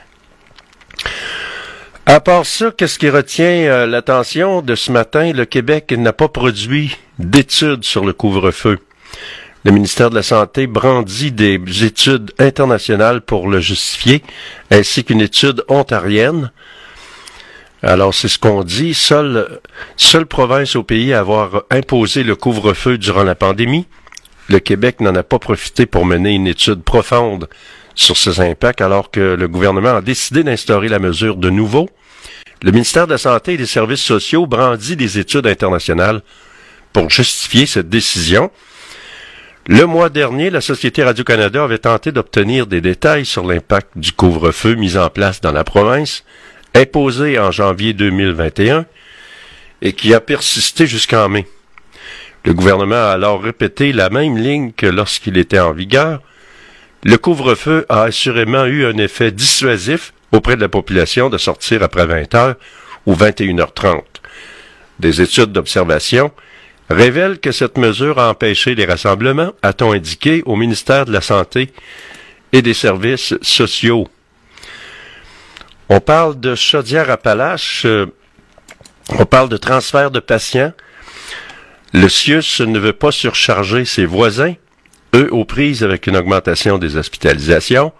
À part ça, qu'est-ce qui retient euh, l'attention de ce matin? Le Québec n'a pas produit d'études sur le couvre-feu. Le ministère de la Santé brandit des études internationales pour le justifier, ainsi qu'une étude ontarienne. Alors, c'est ce qu'on dit. Seule, seule province au pays à avoir imposé le couvre-feu durant la pandémie. Le Québec n'en a pas profité pour mener une étude profonde sur ses impacts, alors que le gouvernement a décidé d'instaurer la mesure de nouveau. Le ministère de la Santé et des Services sociaux brandit des études internationales pour justifier cette décision. Le mois dernier, la Société Radio-Canada avait tenté d'obtenir des détails sur l'impact du couvre-feu mis en place dans la province, imposé en janvier deux mille vingt et un, et qui a persisté jusqu'en mai. Le gouvernement a alors répété la même ligne que lorsqu'il était en vigueur. Le couvre-feu a assurément eu un effet dissuasif auprès de la population de sortir après vingt heures ou vingt et une heures trente. Des études d'observation révèlent que cette mesure a empêché les rassemblements, a-t-on indiqué au ministère de la Santé et des Services sociaux. On parle de Chaudière-Appalaches, euh, on parle de transfert de patients. Le C I U S ne veut pas surcharger ses voisins, eux aux prises avec une augmentation des hospitalisations.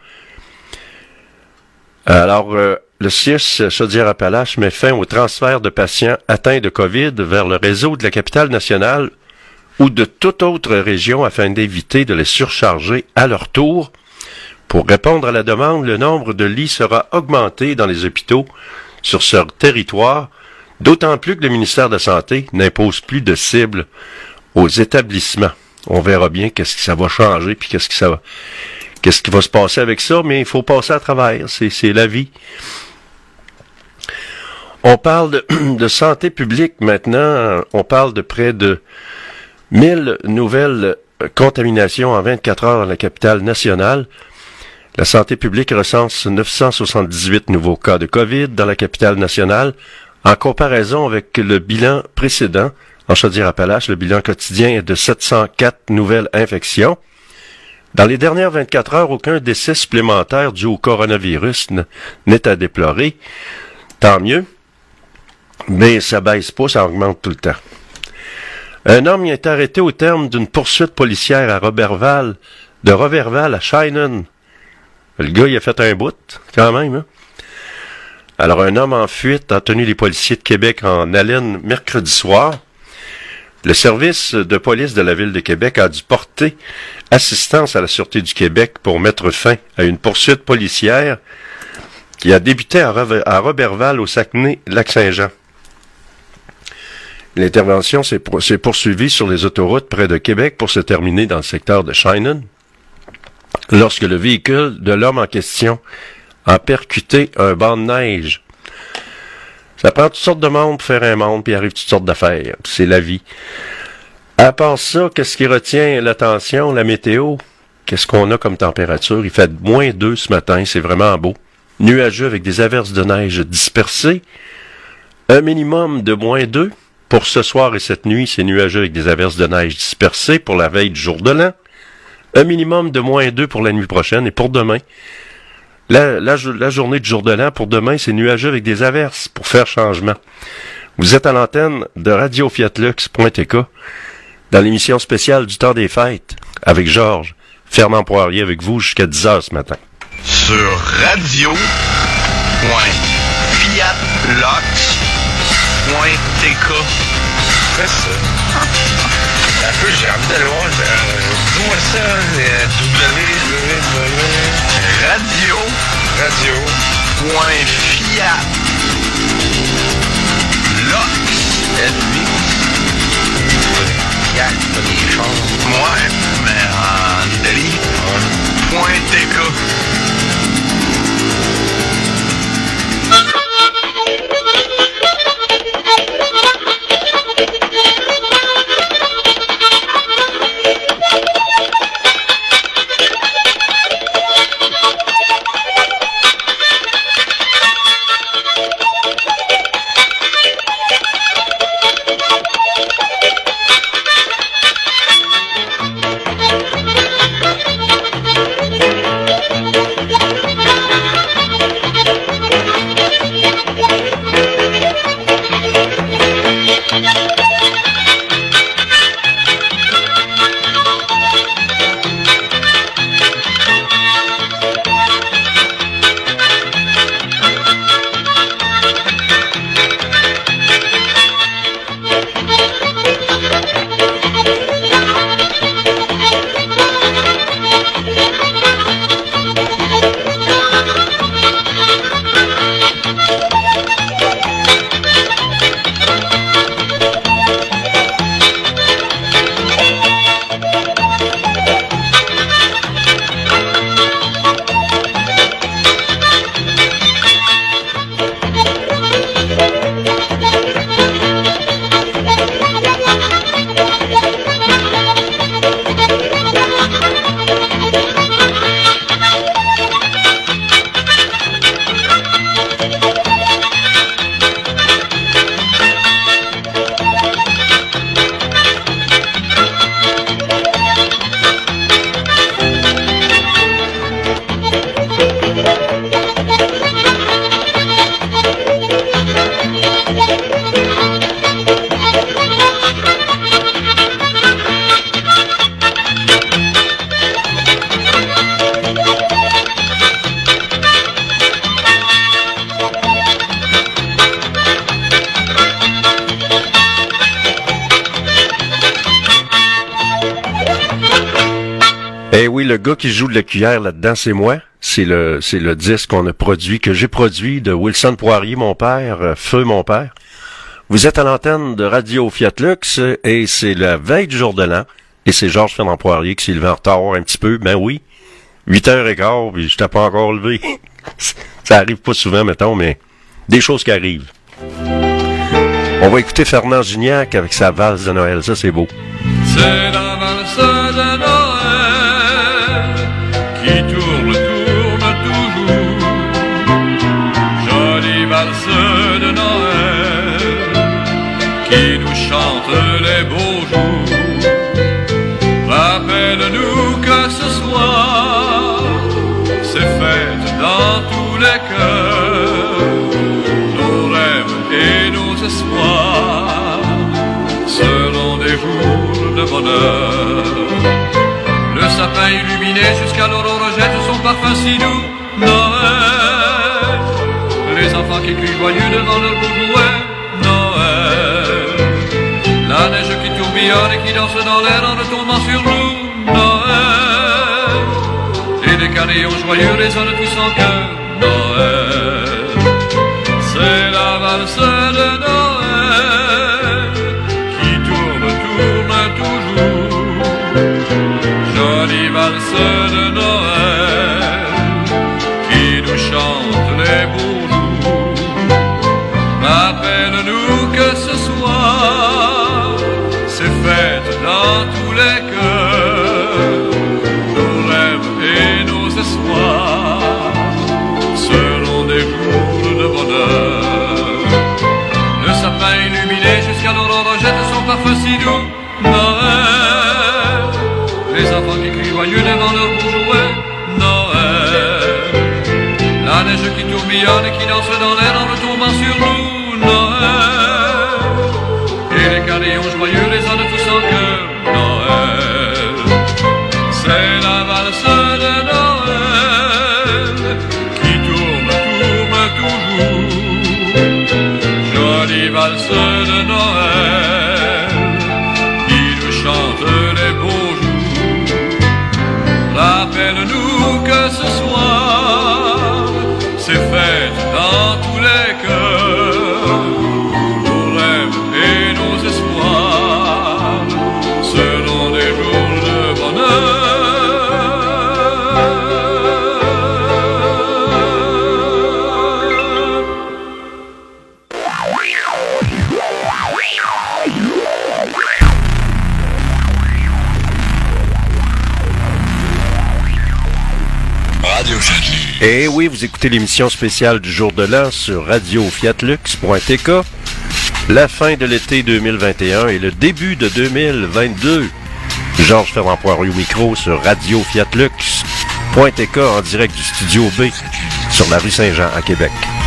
Alors, euh, le C I U S Chaudière-Appalaches met fin au transfert de patients atteints de COVID vers le réseau de la capitale nationale ou de toute autre région afin d'éviter de les surcharger à leur tour. Pour répondre à la demande, le nombre de lits sera augmenté dans les hôpitaux sur ce territoire, d'autant plus que le ministère de la Santé n'impose plus de cibles aux établissements. On verra bien qu'est-ce que ça va changer, puis qu'est-ce que ça va, qu'est-ce qui va se passer avec ça, mais il faut passer à travers, c'est, c'est la vie. On parle de, de santé publique maintenant, on parle de près de mille nouvelles contaminations en vingt-quatre heures dans la capitale nationale. La santé publique recense neuf cent soixante-dix-huit nouveaux cas de COVID dans la capitale nationale. En comparaison avec le bilan précédent, en Chaudière-Appalaches, le bilan quotidien est de sept cent quatre nouvelles infections. Dans les dernières vingt-quatre heures, aucun décès supplémentaire dû au coronavirus n'est à déplorer. Tant mieux. Mais ça baisse pas, ça augmente tout le temps. Un homme y est arrêté au terme d'une poursuite policière à Roberval, de Roberval à Shannon. Le gars, il a fait un bout, quand même, hein? Alors, un homme en fuite a tenu les policiers de Québec en haleine mercredi soir. Le service de police de la Ville de Québec a dû porter assistance à la Sûreté du Québec pour mettre fin à une poursuite policière qui a débuté à Roberval au Saguenay-Lac-Saint-Jean. L'intervention s'est, pour, s'est poursuivie sur les autoroutes près de Québec pour se terminer dans le secteur de Shannon, lorsque le véhicule de l'homme en question a percuté un banc de neige. Ça prend toutes sortes de monde pour faire un monde, puis il arrive toutes sortes d'affaires. C'est la vie. À part ça, qu'est-ce qui retient l'attention, la météo? Qu'est-ce qu'on a comme température? Il fait moins deux ce matin, c'est vraiment beau. Nuageux avec des averses de neige dispersées. Un minimum de moins deux. Pour ce soir et cette nuit, c'est nuageux avec des averses de neige dispersées pour la veille du jour de l'an. Un minimum de moins deux pour la nuit prochaine et pour demain. La, la, la journée du jour de l'an, pour demain, c'est nuageux avec des averses pour faire changement. Vous êtes à l'antenne de radio fiat lux point t k dans l'émission spéciale du temps des fêtes avec Georges. Fernand Poirier avec vous jusqu'à dix heures ce matin. Sur radio point fiat lux point t k. C'est ça. Un peu, j'ai envie d'aller voir. Euh, Dis-moi ça, euh, www. Radio. Radio. Point fiat. Lux. Fiat, pas des choses. Ouais, mais en Italie. Point T K. Eh oui, le gars qui joue de la cuillère là-dedans, c'est moi. C'est le, c'est le disque qu'on a produit, que j'ai produit de Wilson Poirier, mon père, euh, Feu, mon père. Vous êtes à l'antenne de Radio Fiat Lux et c'est la veille du jour de l'an. Et c'est Georges Fernand Poirier qui s'est levé en retard un petit peu. Ben oui, huit heures quinze, puis je t'ai pas encore levé. Ça arrive pas souvent, mettons, mais des choses qui arrivent. On va écouter Fernand Gignac avec sa valse de Noël. Ça, c'est beau. C'est la valse de Noël qui tourne, tourne toujours. Jolie valse de Noël qui nous chante les beaux jours. Rappelle-nous que ce soir, c'est fête dans tous les cœurs. Nos rêves et nos espoirs seront des jours de bonheur. Le sapin illuminé jusqu'à l'aurore rejette son parfum si doux. Noël, les enfants qui crient joyeux devant leur beau jouet. Noël, la neige qui tourbillonne et qui danse dans l'air en retombant sur nous. Noël, et des carillons joyeux résonnent tous en cœur. Noël, c'est la valse de Noël de Noël qui nous chante les beaux jours. Rappelle-nous que ce soir, c'est fête dans tous les cœurs. Nos rêves et nos espoirs seront des jours de bonheur. Le sapin illuminé jusqu'à l'aurore jette son parfum si doux. Noël, les enfants qui crient joyeux devant leur beau jouet. Noël, la neige qui tourbillonne et qui danse dans l'air en retombant sur nous. Noël, et les carillons joyeux les ont tous en cœur. Noël, c'est la valse de Noël qui tourne, tourne toujours. Jolie valse de Noël qui nous chante les beaux jours. Rappelle-nous que ce soir, c'est fête dans tous les cœurs. Nos rêves et nos espoirs seront des jours de bonheur. Et oui, vous écoutez l'émission spéciale du jour de l'an sur radio fiat lux point t k. La fin de l'été deux mille vingt et un et le début de deux mille vingt-deux. Georges Ferrand Poirier au micro sur radio fiat lux point t k en direct du studio B sur la rue Saint-Jean à Québec.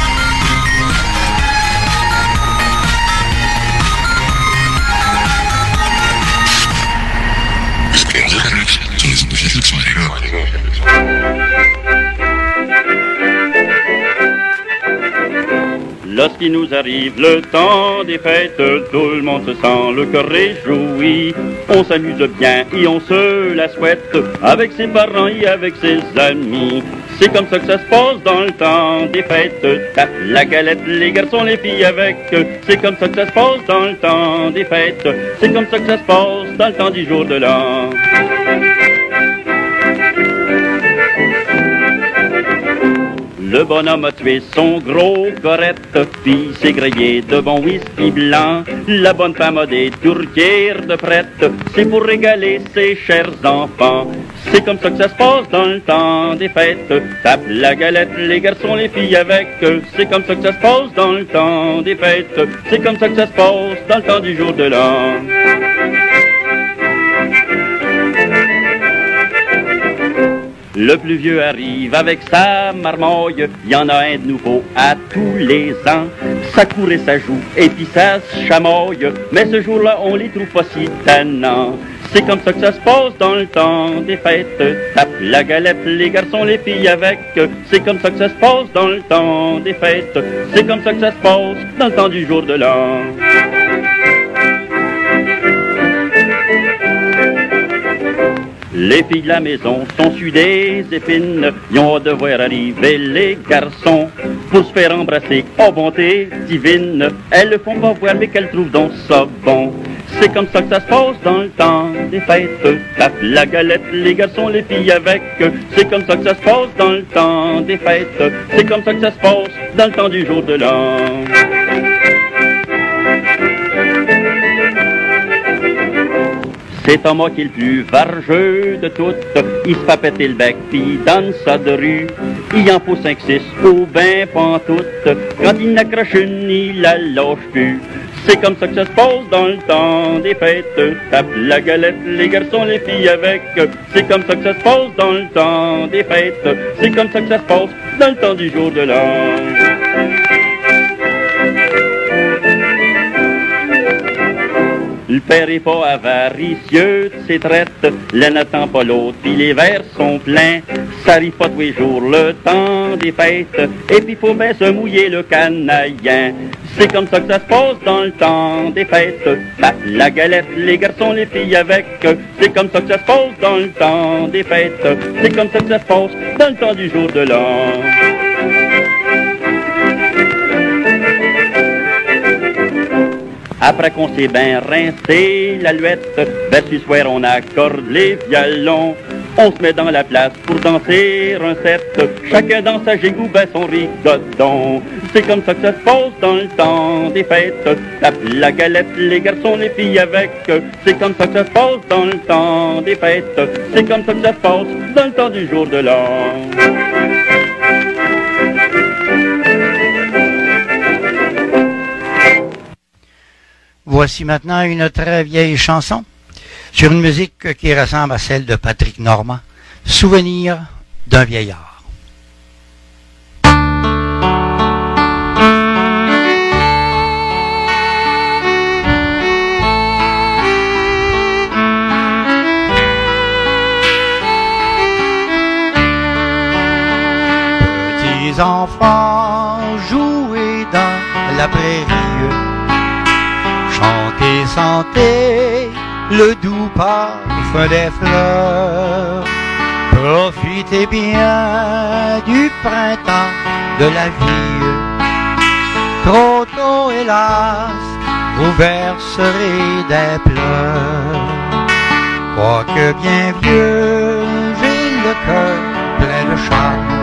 Lorsqu'il nous arrive le temps des fêtes, tout le monde se sent le cœur réjoui. On s'amuse bien et on se la souhaite avec ses parents et avec ses amis. C'est comme ça que ça se passe dans le temps des fêtes. Tape la galette, les garçons, les filles avec. C'est comme ça que ça se passe dans le temps des fêtes. C'est comme ça que ça se passe dans le temps du jour de l'an. Le bonhomme a tué son gros corette, puis s'est grillé de bon whisky blanc. La bonne femme a des tourtières de prête, c'est pour régaler ses chers enfants. C'est comme ça que ça se passe dans le temps des fêtes. Tape la galette, les garçons, les filles avec. C'est comme ça que ça se passe dans le temps des fêtes. C'est comme ça que ça se passe dans le temps du jour de l'an. Le plus vieux arrive avec sa marmoille, il y en a un de nouveau à tous les ans. Ça court et ça joue et puis ça se chamoille, mais ce jour-là on les trouve pas si tannants. C'est comme ça que ça se passe dans le temps des fêtes. Tape la galette, les garçons, les filles avec. C'est comme ça que ça se passe dans le temps des fêtes. C'est comme ça que ça se passe dans le temps du jour de l'an. Les filles de la maison sont sur des épines, ils ont hâte de voir arriver les garçons pour se faire embrasser, oh bonté divine. Elles le font pas voir mais qu'elles trouvent donc ça bon. C'est comme ça que ça se passe dans le temps des fêtes. Tape la galette, les garçons, les filles avec. C'est comme ça que ça se passe dans le temps des fêtes. C'est comme ça que ça se passe dans le temps du jour de l'an. C'est Thomas qui est le plus vargeux de toutes. Il se fait péter le bec pis donne ça de rue. Il en faut cinq six ou ben pantoute. Quand il n'accroche une, il la lâche plus. C'est comme ça que ça se passe dans le temps des fêtes. Tape la galette, les garçons, les filles avec. C'est comme ça que ça se passe dans le temps des fêtes. C'est comme ça que ça se passe dans le temps du jour de l'an. Le père est pas avaricieux de ses traites, l'un n'attend pas l'autre, puis les verres sont pleins. Ça arrive pas tous les jours le temps des fêtes, et puis faut bien se mouiller le canaillin. C'est comme ça que ça se passe dans le temps des fêtes. Tape la galette, les garçons, les filles avec. C'est comme ça que ça se passe dans le temps des fêtes. C'est comme ça que ça se passe dans le temps du jour de l'an. Après qu'on s'est bien rincé l'alouette, vers ce soir on accorde les violons. On se met dans la place pour danser un set. Chacun dans sa gigoue, ben son rigodon. C'est comme ça que ça se passe dans le temps des fêtes. Tape la galette, les garçons, les filles avec. C'est comme ça que ça se passe dans le temps des fêtes. C'est comme ça que ça se passe dans le temps du jour de l'an. Voici maintenant une très vieille chanson sur une musique qui ressemble à celle de Patrick Normand, Souvenir d'un vieillard. Petits enfants, jouez dans la prairie, chantez, sentez le doux parfum des fleurs. Profitez bien du printemps de la vie. Trop tôt, hélas, vous verserez des pleurs. Quoique bien vieux, j'ai le cœur plein de charme.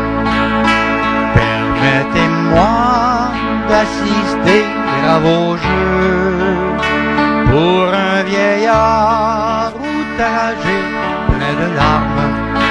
Permettez-moi d'assister à vos jeux. Pour un vieillard outragé, plein de larmes,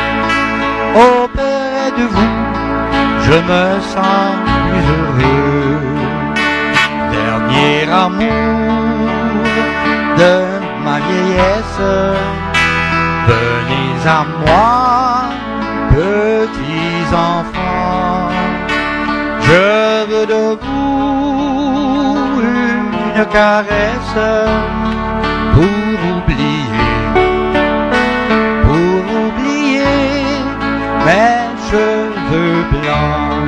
auprès de vous, je me sens plus heureux. Dernier amour de ma vieillesse, venez à moi, petits enfants. Je veux de vous une caresse pour oublier, pour oublier mes cheveux blancs.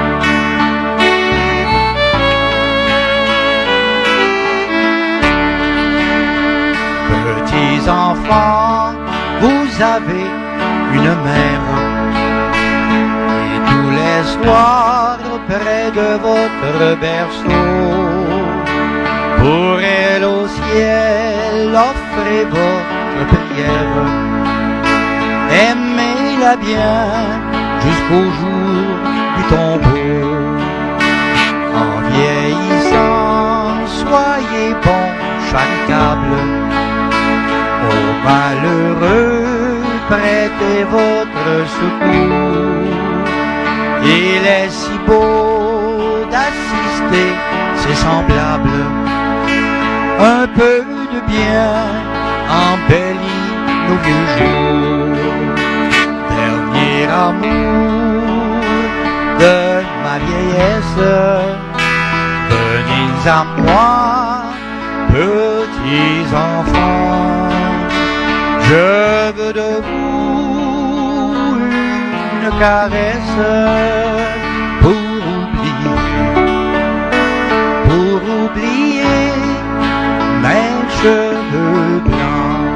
Petits enfants, vous avez une mère, et tous les soirs près de votre berceau, pour elle au ciel, offrez votre prière. Aimez-la bien jusqu'au jour du tombeau. En vieillissant, soyez bons, charitables. Aux malheureux, prêtez votre secours. Il est si beau d'assister ses semblables. Un peu de bien embellit nos vieux jours. Dernier amour de ma vieillesse, venez à moi, petits enfants. Je veux de vous une caresse pour oublier, pour oublier mes cheveux blancs.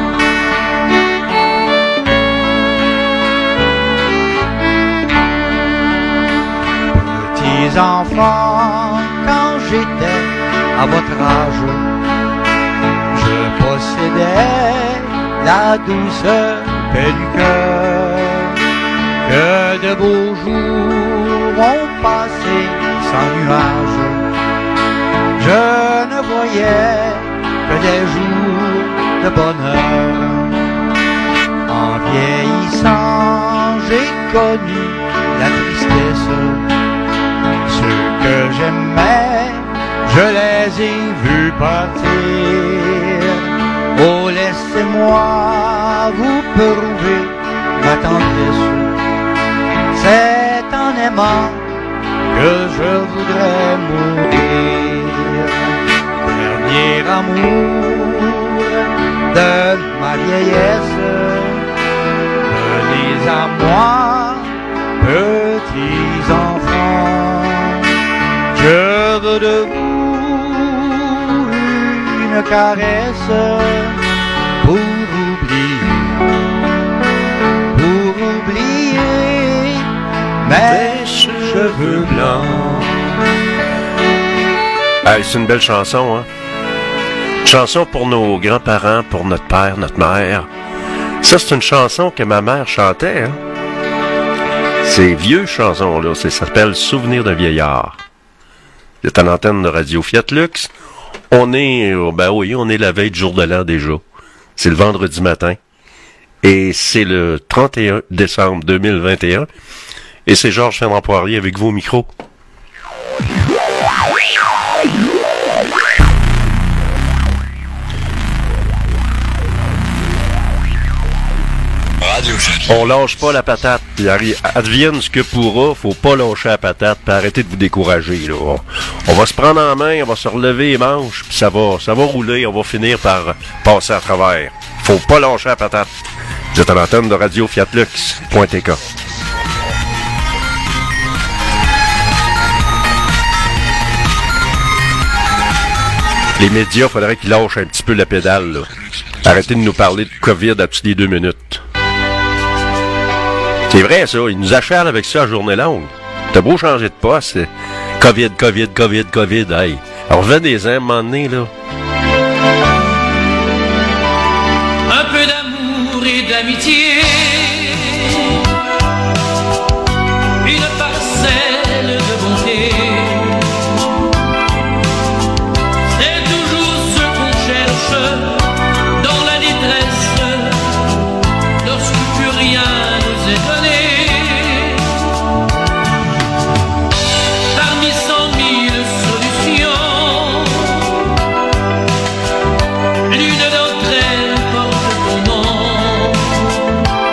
Petits enfants, quand j'étais à votre âge, je possédais la douceur paix du cœur. Que de beaux jours ont passé sans nuages. Je ne voyais que des jours de bonheur. En vieillissant, j'ai connu la tristesse. Ceux que j'aimais, je les ai vus partir. Oh, laissez-moi vous prouver ma tendresse. C'est en aimant que je voudrais mourir. Dernier amour de ma vieillesse, venez à moi, petits enfants. Je veux de vous une caresse pour oublier, pour oublier mes cheveux blancs. Hey, c'est une belle chanson, hein? Une chanson pour nos grands-parents, pour notre père, notre mère, Ça, c'est une chanson que ma mère chantait, hein? Ces vieux chansons-là, ça s'appelle « Souvenir d'un vieillard ». Vous êtes à l'antenne de Radio Fiat Lux. On est, ben oui, on est la veille du jour de l'an déjà. C'est le vendredi matin. Et c'est le trente et un décembre deux mille vingt et un. Et c'est Georges Ferrand-Poirier avec vos micros. On lâche pas la patate. Puis advienne ce que pourra, faut pas lâcher la patate, puis arrêter de vous décourager. Là. On, on va se prendre en main, on va se relever les manches, puis ça va, ça va rouler, on va finir par passer à travers. Faut pas lâcher la patate. Vous êtes à l'antenne de Radio Fiat Lux point T K. Les médias, faudrait qu'ils lâchent un petit peu la pédale. Là. Arrêtez de nous parler de COVID à toutes les deux minutes. C'est vrai, ça. Ils nous achalent avec ça à journée longue. T'as beau changer de poste. COVID, COVID, COVID, COVID. Hey. Alors, revenez-en à un moment donné, là. Un peu d'amour et d'amitié. Une parcelle de bonté. C'est toujours ce qu'on cherche dans la détresse. Lorsque plus rien nous est donné. Parmi cent mille solutions, l'une d'entre elles porte ton nom.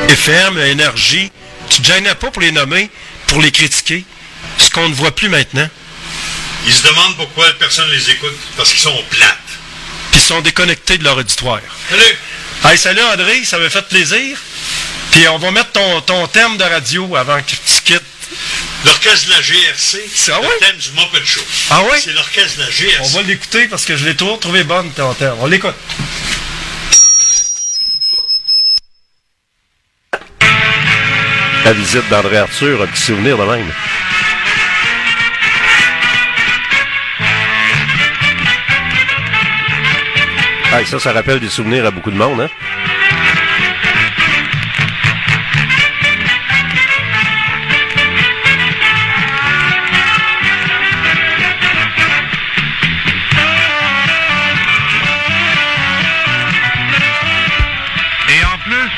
F M, Énergie, tu te gênais pas pour les nommer, pour les critiquer, ce qu'on ne voit plus maintenant. Ils se demandent pourquoi personne les écoute, parce qu'ils sont plates. Puis ils sont déconnectés de leur auditoire. Salut! Hey, salut André, ça m'a fait plaisir. Puis on va mettre ton, ton thème de radio avant que tu quittes. L'orchestre de la G R C, c'est ah le ouais? thème du Muppet Show. Ah oui? C'est l'orchestre de la G R C. On va l'écouter parce que je l'ai toujours trouvé bonne, ton thème. On l'écoute. La visite d'André Arthur, un petit souvenir de même. Ah, ça, ça rappelle des souvenirs à beaucoup de monde, hein? Et en plus...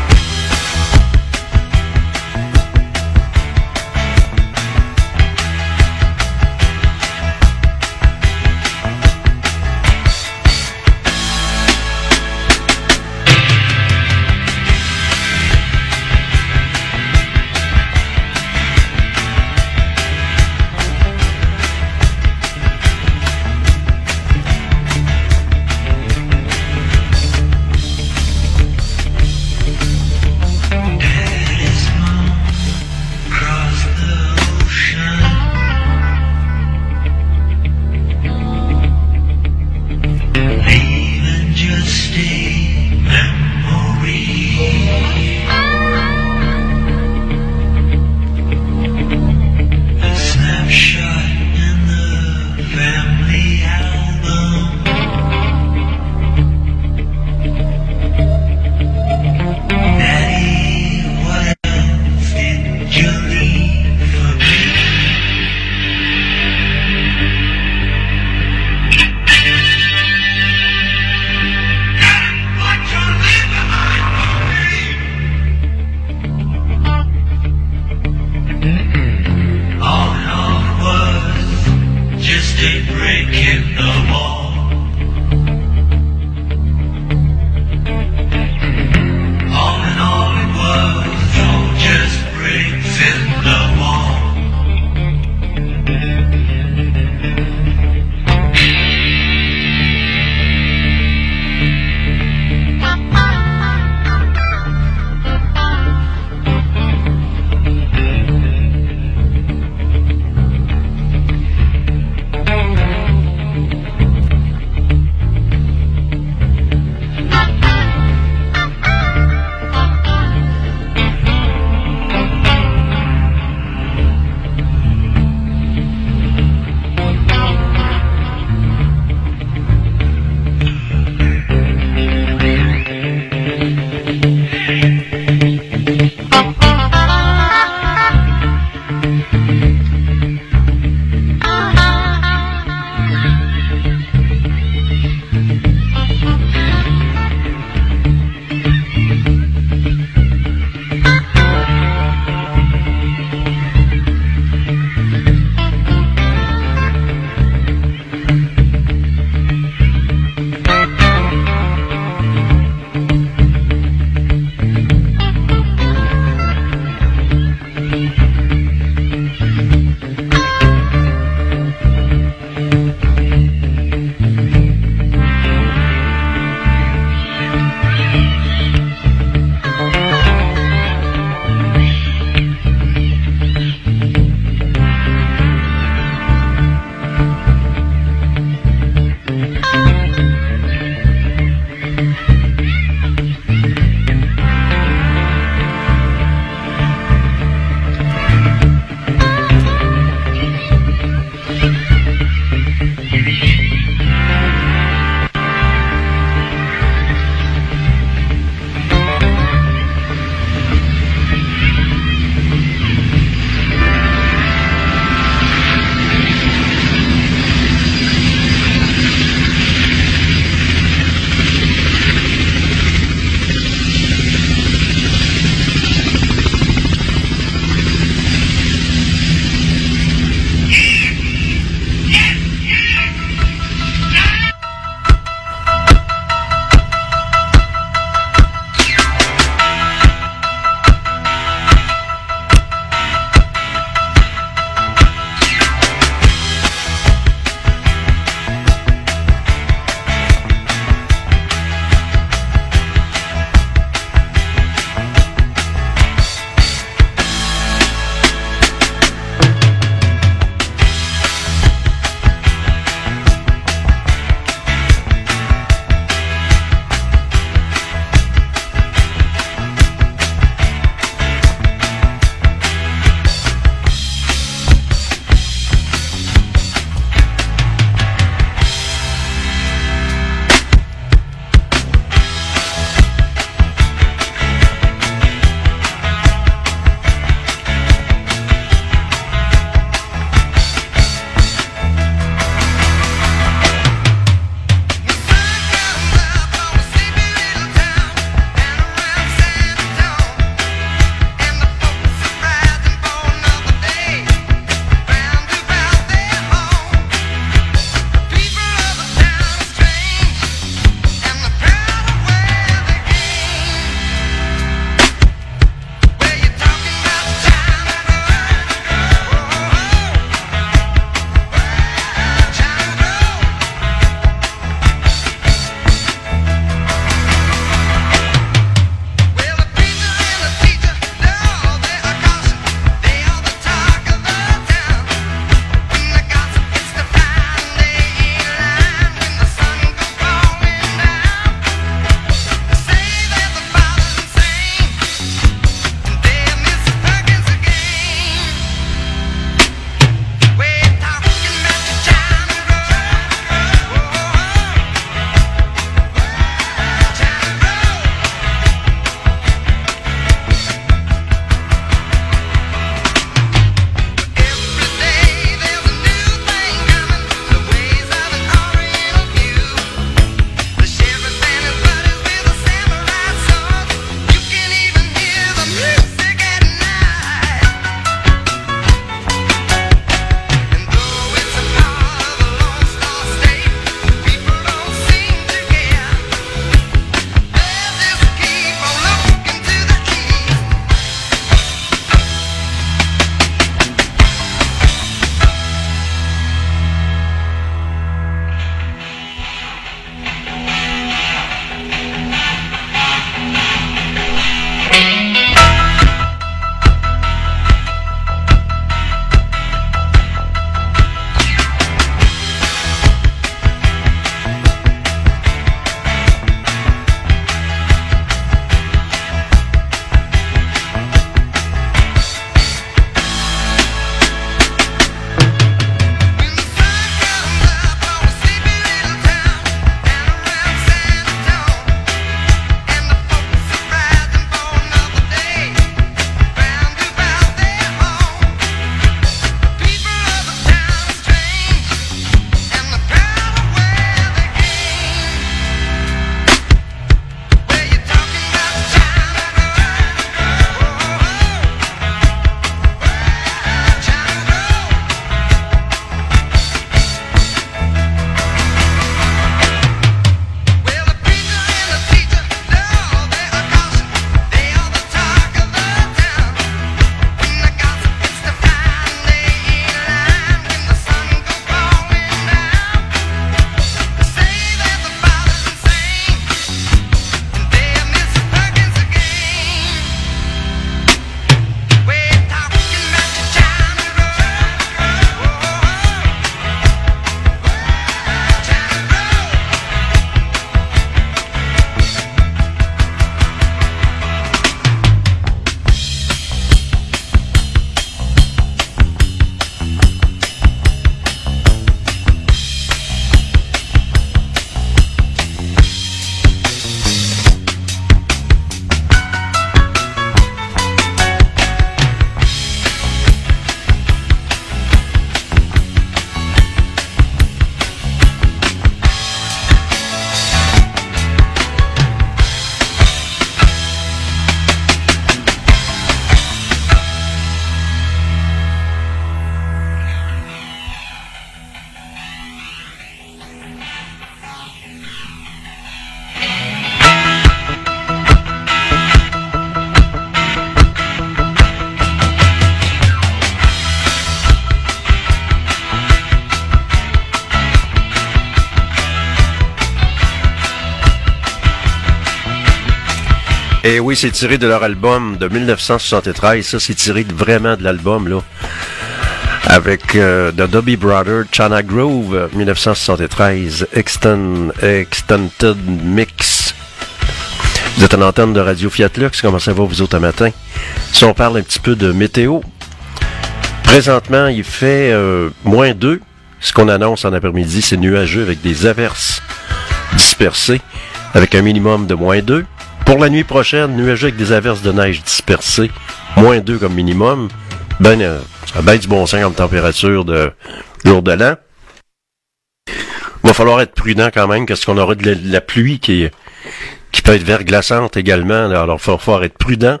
Et oui, c'est tiré de leur album de dix-neuf cent soixante-treize. Ça, c'est tiré vraiment de l'album, là. Avec euh, The Doobie Brothers, China Grove, dix-neuf cent soixante-treize, Extend, Extended Mix. Vous êtes à l'antenne de Radio Fiat Lux. Comment ça va, vous autres, un matin? Si on parle un petit peu de météo, présentement, il fait euh, moins deux. Ce qu'on annonce en après-midi, c'est nuageux avec des averses dispersées, avec un minimum de moins deux. Pour la nuit prochaine, nuageux avec des averses de neige dispersées, moins deux comme minimum. Ben, euh, ça va bien du bon sens comme température de jour de l'an. Il va falloir être prudent quand même, parce qu'on aura de la, de la pluie qui, est, qui peut être verglaçante également. Là, alors, il va falloir être prudent.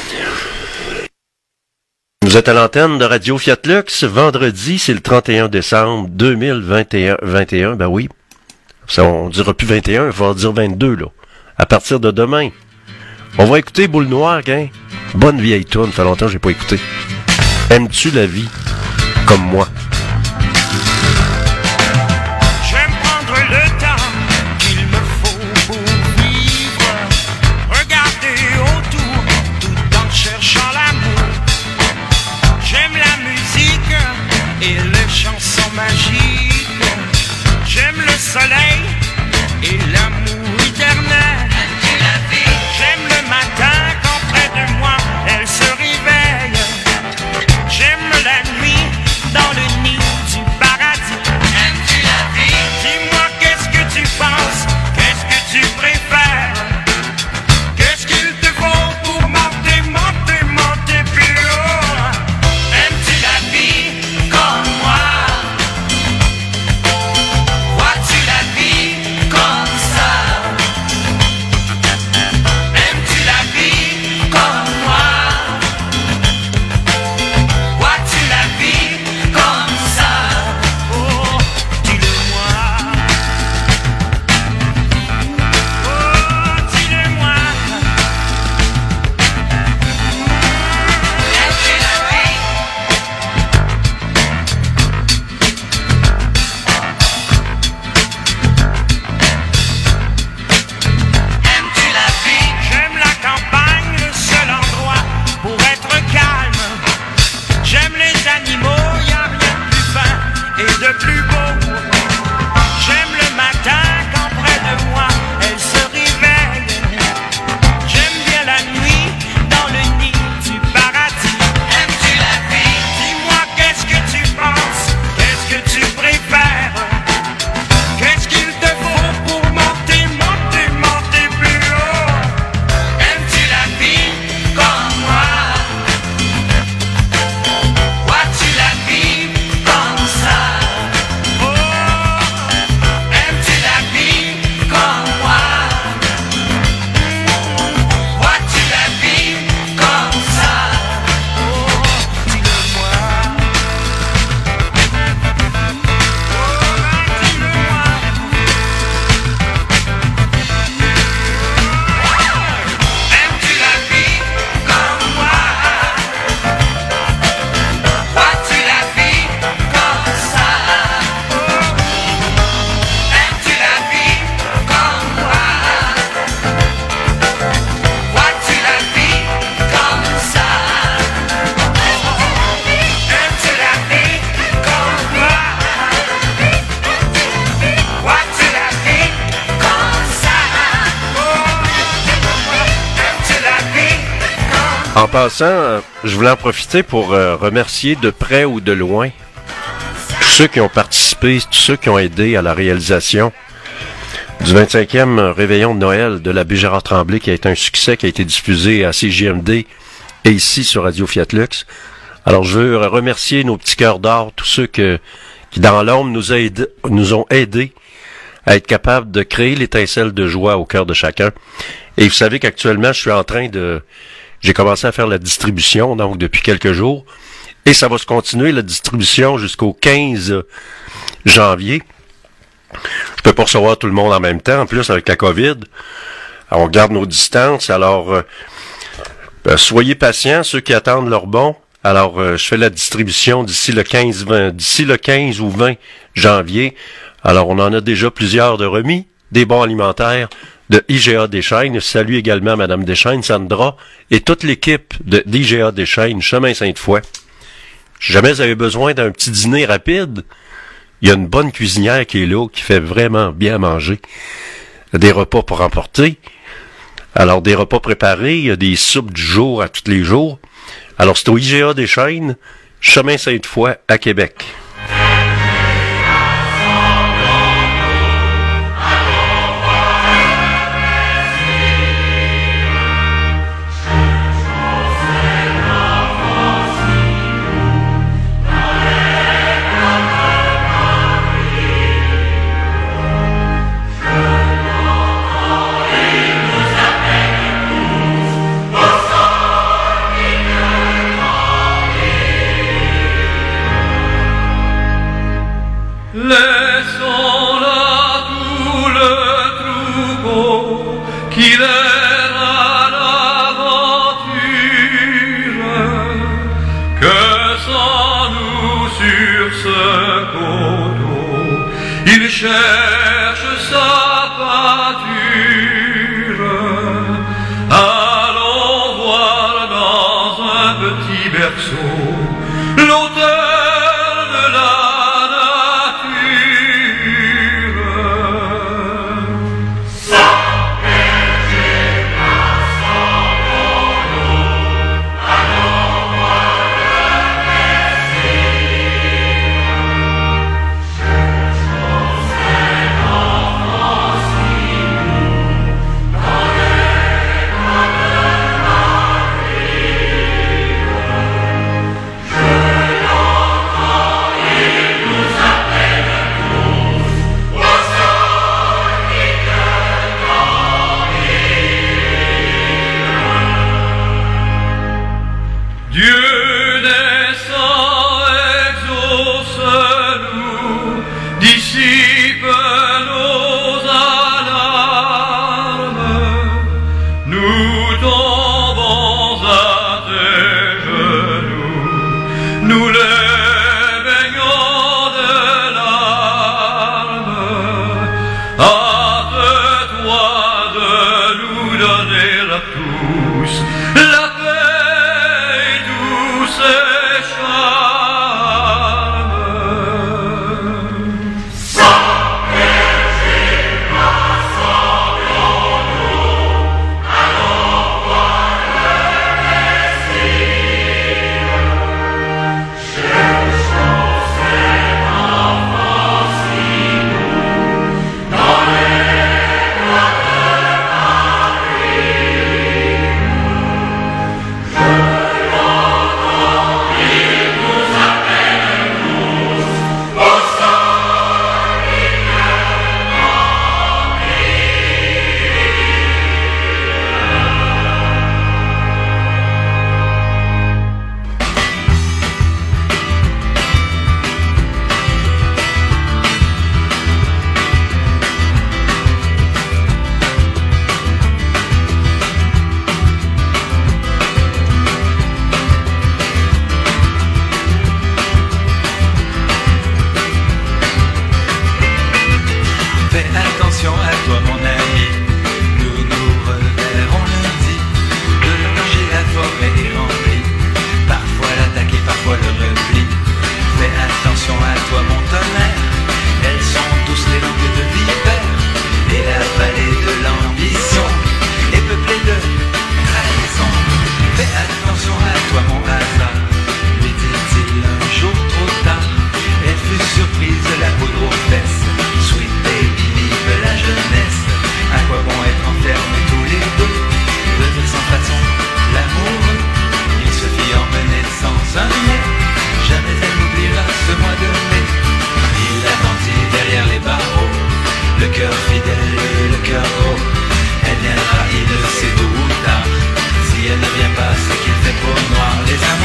Vous êtes à l'antenne de Radio Fiat Lux. Vendredi, c'est le trente et un décembre deux mille vingt et un. vingt et un, ben oui. Ça, on dira plus vingt et un, il va dire vingt-deux, là. À partir de demain. On va écouter Boule Noire, hein? Bonne vieille tourne, ça fait longtemps que j'ai pas écouté. Aimes-tu la vie comme moi? J'aime prendre le temps qu'il me faut pour vivre. Regarder autour tout en cherchant l'amour. J'aime la musique et les chansons magiques. J'aime le soleil et l'amour éternel. J'aime le matin quand près de moi elle se réveille. J'aime la nuit dans le nid du paradis. Aimes-tu la vie? Dis-moi qu'est-ce que tu penses, qu'est-ce que tu préfères? Qu'est-ce qu'il te faut pour monter, monter, monter plus haut? Aimes-tu la vie comme moi? Vois-tu la vie comme ça? Aimes-tu la vie comme moi? Vois-tu la vie comme ça? Oh, dis-le-moi. Oh, dis-le-moi. Aimes-tu la vie? Aimes-tu la vie? J'aime la campagne, le seul endroit pour être calme. J'aime les animaux, y a rien de plus fin et de plus beau. J'aime le matin quand près de moi elle se réveille. J'aime bien la nuit dans le nid du paradis. Aimes-tu la vie? Dis-moi qu'est-ce que tu penses, qu'est-ce que tu préfères? Qu'est-ce qu'il te faut pour monter, monter, monter plus haut? Aimes-tu la vie comme moi? Vois-tu la vie comme ça? Oh, aimes-tu la vie comme moi? Vois-tu la vie comme ça? Oh, dis-le-moi. Aimes-tu la vie comme moi? Vois-tu la vie comme ça? Aimes-tu la vie comme moi? Vois-tu la vie comme ça? Aimes-tu la vie comme moi? Vois-tu la vie comme ça? Aimes-tu la vie comme En passant, euh, je voulais en profiter pour euh, remercier de près ou de loin tous ceux qui ont participé, tous ceux qui ont aidé à la réalisation du vingt-cinquième réveillon de Noël de l'abbé Gérard Tremblay, qui a été un succès, qui a été diffusé à C J M D et ici sur Radio Fiat Lux. Alors, je veux remercier nos petits cœurs d'or, tous ceux que, qui, dans l'ombre, nous, a aidé- nous ont aidés à être capables de créer l'étincelle de joie au cœur de chacun. Et vous savez qu'actuellement, je suis en train de... J'ai commencé à faire la distribution, donc, depuis quelques jours. Et ça va se continuer, la distribution, jusqu'au quinze janvier. Je peux pas recevoir tout le monde en même temps, en plus, avec la COVID. Alors, on garde nos distances. Alors, euh, euh, soyez patients, ceux qui attendent leur bon. Alors, euh, je fais la distribution d'ici le quinze, vingt, d'ici le quinze ou vingt janvier. Alors, on en a déjà plusieurs de remis, des bons alimentaires, de I G A Deschaines. Je salue également Mme Deschaines, Sandra, et toute l'équipe de d'I G A Deschaines, Chemin Sainte-Foy. Si jamais vous avez besoin d'un petit dîner rapide, il y a une bonne cuisinière qui est là, qui fait vraiment bien manger. Des repas pour emporter. Alors, des repas préparés, il y a des soupes du jour à tous les jours. Alors, c'est au I G A Deschaines, Chemin Sainte-Foy, à Québec. Laissons là tout le troupeau qui l'air à l'aventure, que sans nous sur ce coteau, il cherche sa pâture. Allons voir dans un petit berceau l'auteur de la c'est qu'il fait peau noire, les amants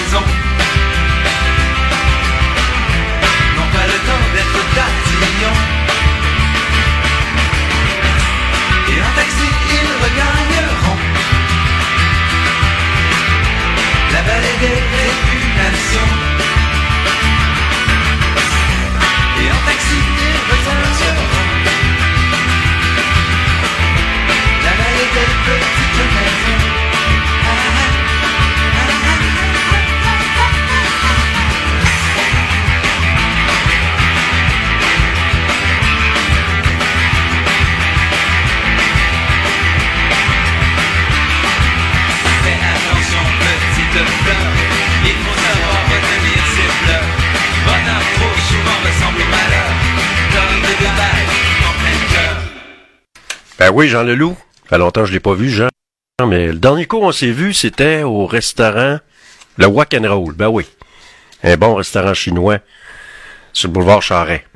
maison. N'ont pas le temps d'être tatillons. Et en taxi ils regagneront la vallée des réputations. Et en taxi ils regagneront la vallée des petites maisons. Il faut savoir retenir ses pleurs. Bonheur trop souvent ressemble au malheur. Comme des deux balles en plein cœur. Ben oui, Jean Leloup. Ça fait longtemps que je l'ai pas vu, Jean. Mais le dernier coup on s'est vu, c'était au restaurant Le Wak and Roll. Ben oui. Un bon restaurant chinois sur le boulevard Charest.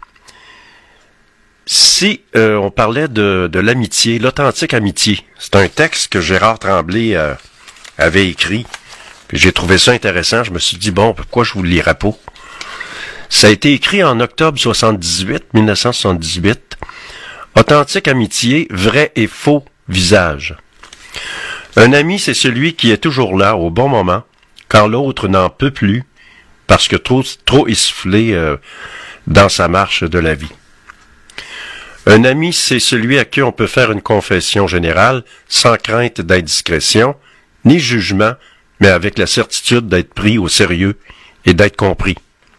Si euh, on parlait de, de l'amitié, l'authentique amitié, c'est un texte que Gérard Tremblay euh, avait écrit. Puis j'ai trouvé ça intéressant. Je me suis dit, bon, pourquoi je vous le lirais pas? Ça a été écrit en octobre soixante-dix-huit, mille neuf cent soixante-dix-huit. Authentique amitié, vrai et faux visage. Un ami, c'est celui qui est toujours là au bon moment, quand l'autre n'en peut plus, parce que trop, trop essoufflé euh, dans sa marche de la vie. Un ami, c'est celui à qui on peut faire une confession générale, sans crainte d'indiscrétion, ni jugement, mais avec la certitude d'être pris au sérieux et d'être compris.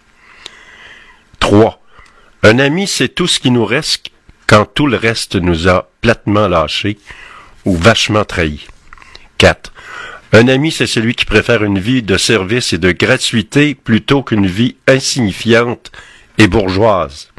trois. Un ami, c'est tout ce qui nous reste quand tout le reste nous a platement lâchés ou vachement trahis. quatre. Un ami, c'est celui qui préfère une vie de service et de gratuité plutôt qu'une vie insignifiante et bourgeoise.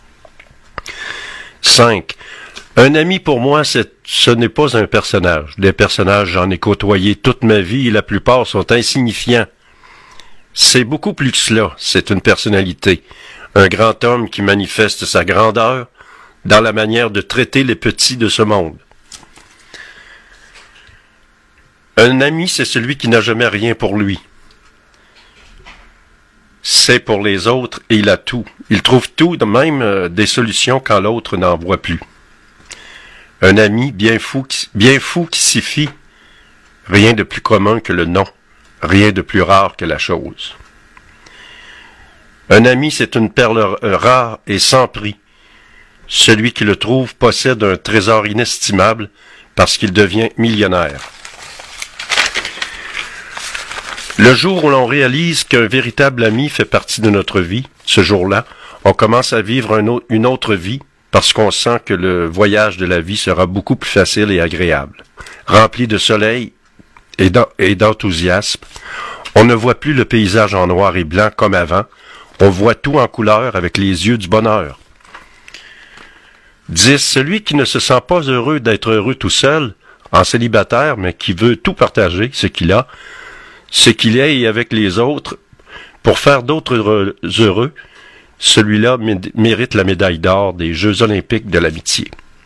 cinq. Un ami, pour moi, c'est, ce n'est pas un personnage. Des personnages, j'en ai côtoyé toute ma vie et la plupart sont insignifiants. C'est beaucoup plus que cela. C'est une personnalité. Un grand homme qui manifeste sa grandeur dans la manière de traiter les petits de ce monde. Un ami, c'est celui qui n'a jamais rien pour lui. C'est pour les autres et il a tout. Il trouve tout, même euh, des solutions quand l'autre n'en voit plus. Un ami bien fou, bien fou qui s'y fie. Rien de plus commun que le nom. Rien de plus rare que la chose. Un ami, c'est une perle rare et sans prix. Celui qui le trouve possède un trésor inestimable parce qu'il devient millionnaire. Le jour où l'on réalise qu'un véritable ami fait partie de notre vie, ce jour-là, on commence à vivre un autre, une autre vie parce qu'on sent que le voyage de la vie sera beaucoup plus facile et agréable. Rempli de soleil et d'enthousiasme, on ne voit plus le paysage en noir et blanc comme avant, on voit tout en couleur avec les yeux du bonheur. dix. Celui qui ne se sent pas heureux d'être heureux tout seul, en célibataire, mais qui veut tout partager, ce qu'il a, ce qu'il est et avec les autres, pour faire d'autres heureux, celui-là mérite la médaille d'or des Jeux olympiques de l'amitié.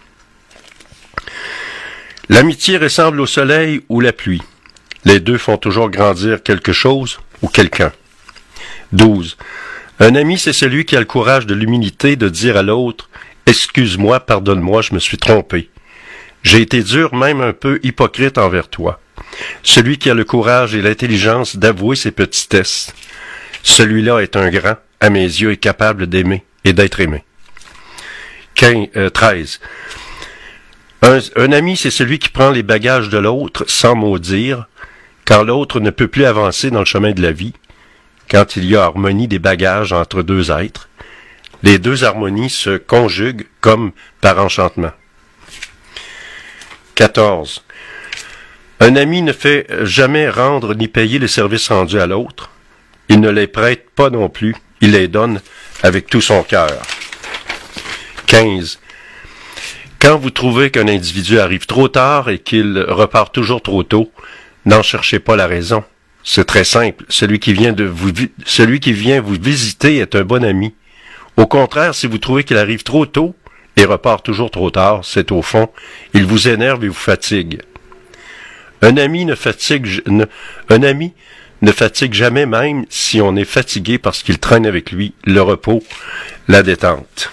L'amitié ressemble au soleil ou la pluie. Les deux font toujours grandir quelque chose ou quelqu'un. douze. Un ami, c'est celui qui a le courage de l'humilité de dire à l'autre « Excuse-moi, pardonne-moi, je me suis trompé. J'ai été dur, même un peu hypocrite envers toi. » Celui qui a le courage et l'intelligence d'avouer ses petitesses. Celui-là est un grand, à mes yeux, est capable d'aimer et d'être aimé. quinze, euh, treize. Un, un ami, c'est celui qui prend les bagages de l'autre sans maudire, quand l'autre ne peut plus avancer dans le chemin de la vie, quand il y a harmonie des bagages entre deux êtres. Les deux harmonies se conjuguent comme par enchantement. quatorze. Un ami ne fait jamais rendre ni payer les services rendus à l'autre. Il ne les prête pas non plus. Il les donne avec tout son cœur. quinze. Quand vous trouvez qu'un individu arrive trop tard et qu'il repart toujours trop tôt, n'en cherchez pas la raison. C'est très simple. Celui qui vient de vous, celui qui vient vous visiter est un bon ami. Au contraire, si vous trouvez qu'il arrive trop tôt et repart toujours trop tard, c'est au fond, il vous énerve et vous fatigue. Un ami ne fatigue, ne, un ami ne fatigue jamais, même si on est fatigué, parce qu'il traîne avec lui le repos, la détente.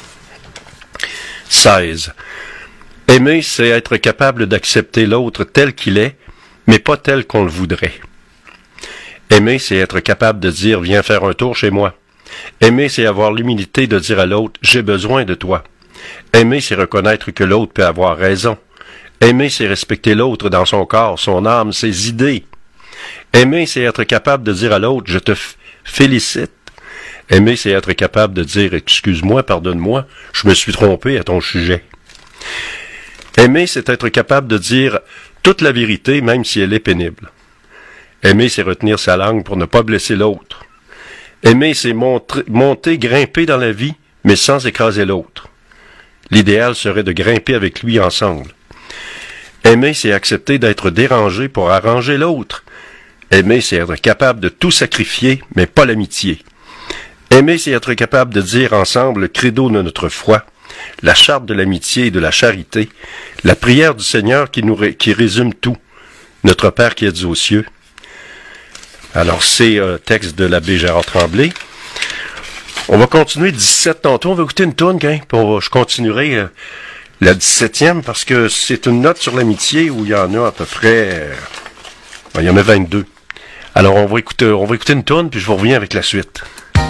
seize. Aimer, c'est être capable d'accepter l'autre tel qu'il est, mais pas tel qu'on le voudrait. Aimer, c'est être capable de dire « Viens faire un tour chez moi ». Aimer, c'est avoir l'humilité de dire à l'autre « J'ai besoin de toi ». Aimer, c'est reconnaître que l'autre peut avoir raison. Aimer, c'est respecter l'autre dans son corps, son âme, ses idées. Aimer, c'est être capable de dire à l'autre « Je te f- félicite ». Aimer, c'est être capable de dire « Excuse-moi, pardonne-moi, je me suis trompé à ton sujet ». Aimer, c'est être capable de dire toute la vérité, même si elle est pénible. Aimer, c'est retenir sa langue pour ne pas blesser l'autre. Aimer, c'est montrer, monter, grimper dans la vie, mais sans écraser l'autre. L'idéal serait de grimper avec lui ensemble. Aimer, c'est accepter d'être dérangé pour arranger l'autre. Aimer, c'est être capable de tout sacrifier, mais pas l'amitié. Aimer, c'est être capable de dire ensemble le credo de notre foi, la charte de l'amitié et de la charité, la prière du Seigneur qui nous ré, qui résume tout, notre Père qui êtes aux cieux. Alors, c'est un texte de l'abbé Gérard Tremblay. On va continuer dix-sept tantôt, on va écouter une tourne, hein, puis on va, je continuerai euh, la dix-septième, parce que c'est une note sur l'amitié où il y en a à peu près... Euh, ben, il y en a vingt-deux. Alors, on va écouter, on va écouter une tourne, puis je vous reviens avec la suite.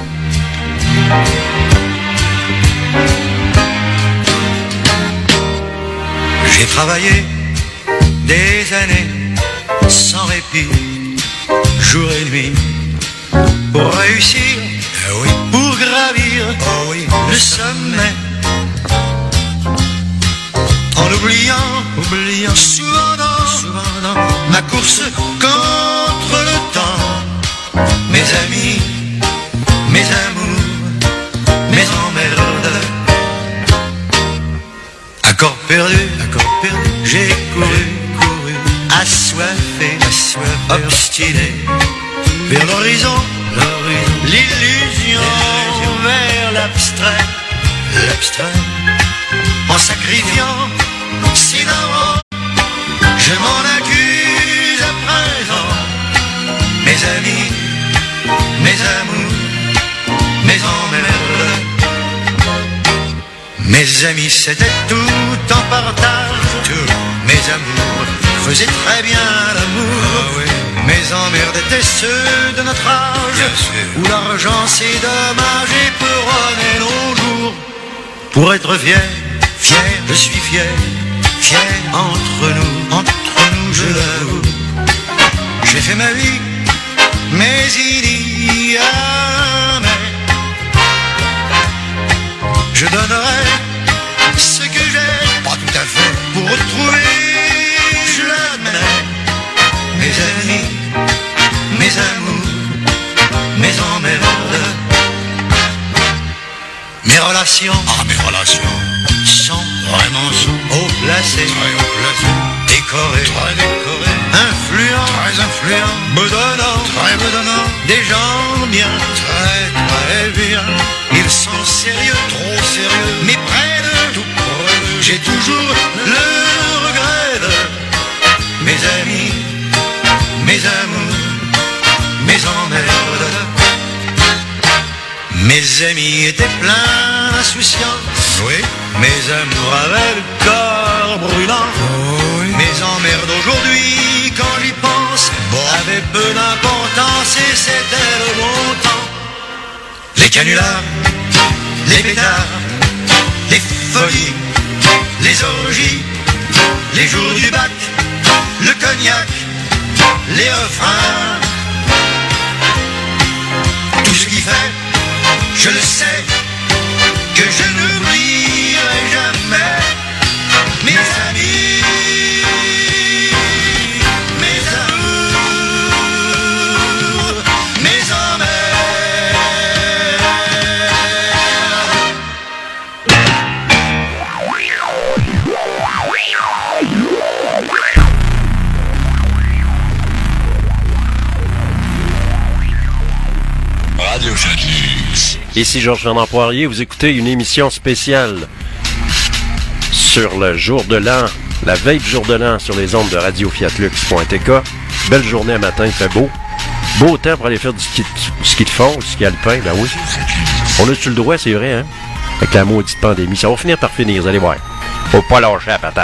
J'ai travaillé des années sans répit, jour et nuit, pour réussir, ah oui, pour gravir, ah oui, le sommet. En oubliant, oubliant souvent dans, souvent dans ma course contre le temps, mes amis, mes amours, mes emmerdes. Accord perdu, accord perdu, j'ai couru, couru, assoiffé, assoiffé, obstiné, vers l'horizon, l'horizon, l'illusion, vers l'abstrait, l'abstrait, en sacrifiant, sinon, je m'en accuse à présent, mes amis, mes amours, mes emmerdes. Mes amis c'était tout en partage, tout. Mes amours faisaient très bien l'amour, ah oui. Mes emmerdes étaient ceux de notre âge, où l'argent c'est dommage et peut nos jours. Pour être fier, fier, je suis fier, fier entre nous, entre nous je l'avoue. J'ai fait ma vie, mais il y a mais je donnerai ce que j'ai, pas tout à fait, pour retrouver, je l'admets, mes amis, mes amours, mes emmerdes, mes relations, ah mes relations, sont vraiment sont haut placées, très haut placées, décorées, très décorées, influents, très influents, bedonnants, très bedonnants, des gens bien, très très bien. Ils sont sérieux, trop sérieux, mais près de tout, j'ai toujours le regret de mes amis, mes amours, mes emmerdes. Mes amis étaient pleins d'insouciance, oui. Mes amours avaient le corps brûlant, oui. Mes emmerdes aujourd'hui, quand j'y pense, bon. Avaient peu d'importance et c'était le bon temps. Les canulars, les pétards, les folies, les orgies, les jours du bac, le cognac, les refrains. Tout ce qui fait, je le sais, que je n'oublierai jamais mes amis, mes amours, mes emmerdes. Radio Fyatlux. Ici Georges Fernand Poirier, vous écoutez une émission spéciale sur le jour de l'an, la veille du jour de l'an sur les ondes de radio fyatlux point t k. Belle journée à matin, il fait beau. Beau temps pour aller faire du ski, du ski de fond, du ski alpin, ben oui. On a-tu le droit, c'est vrai, hein? Avec la maudite pandémie. Ça va finir par finir, vous allez voir. Faut pas lâcher la patate.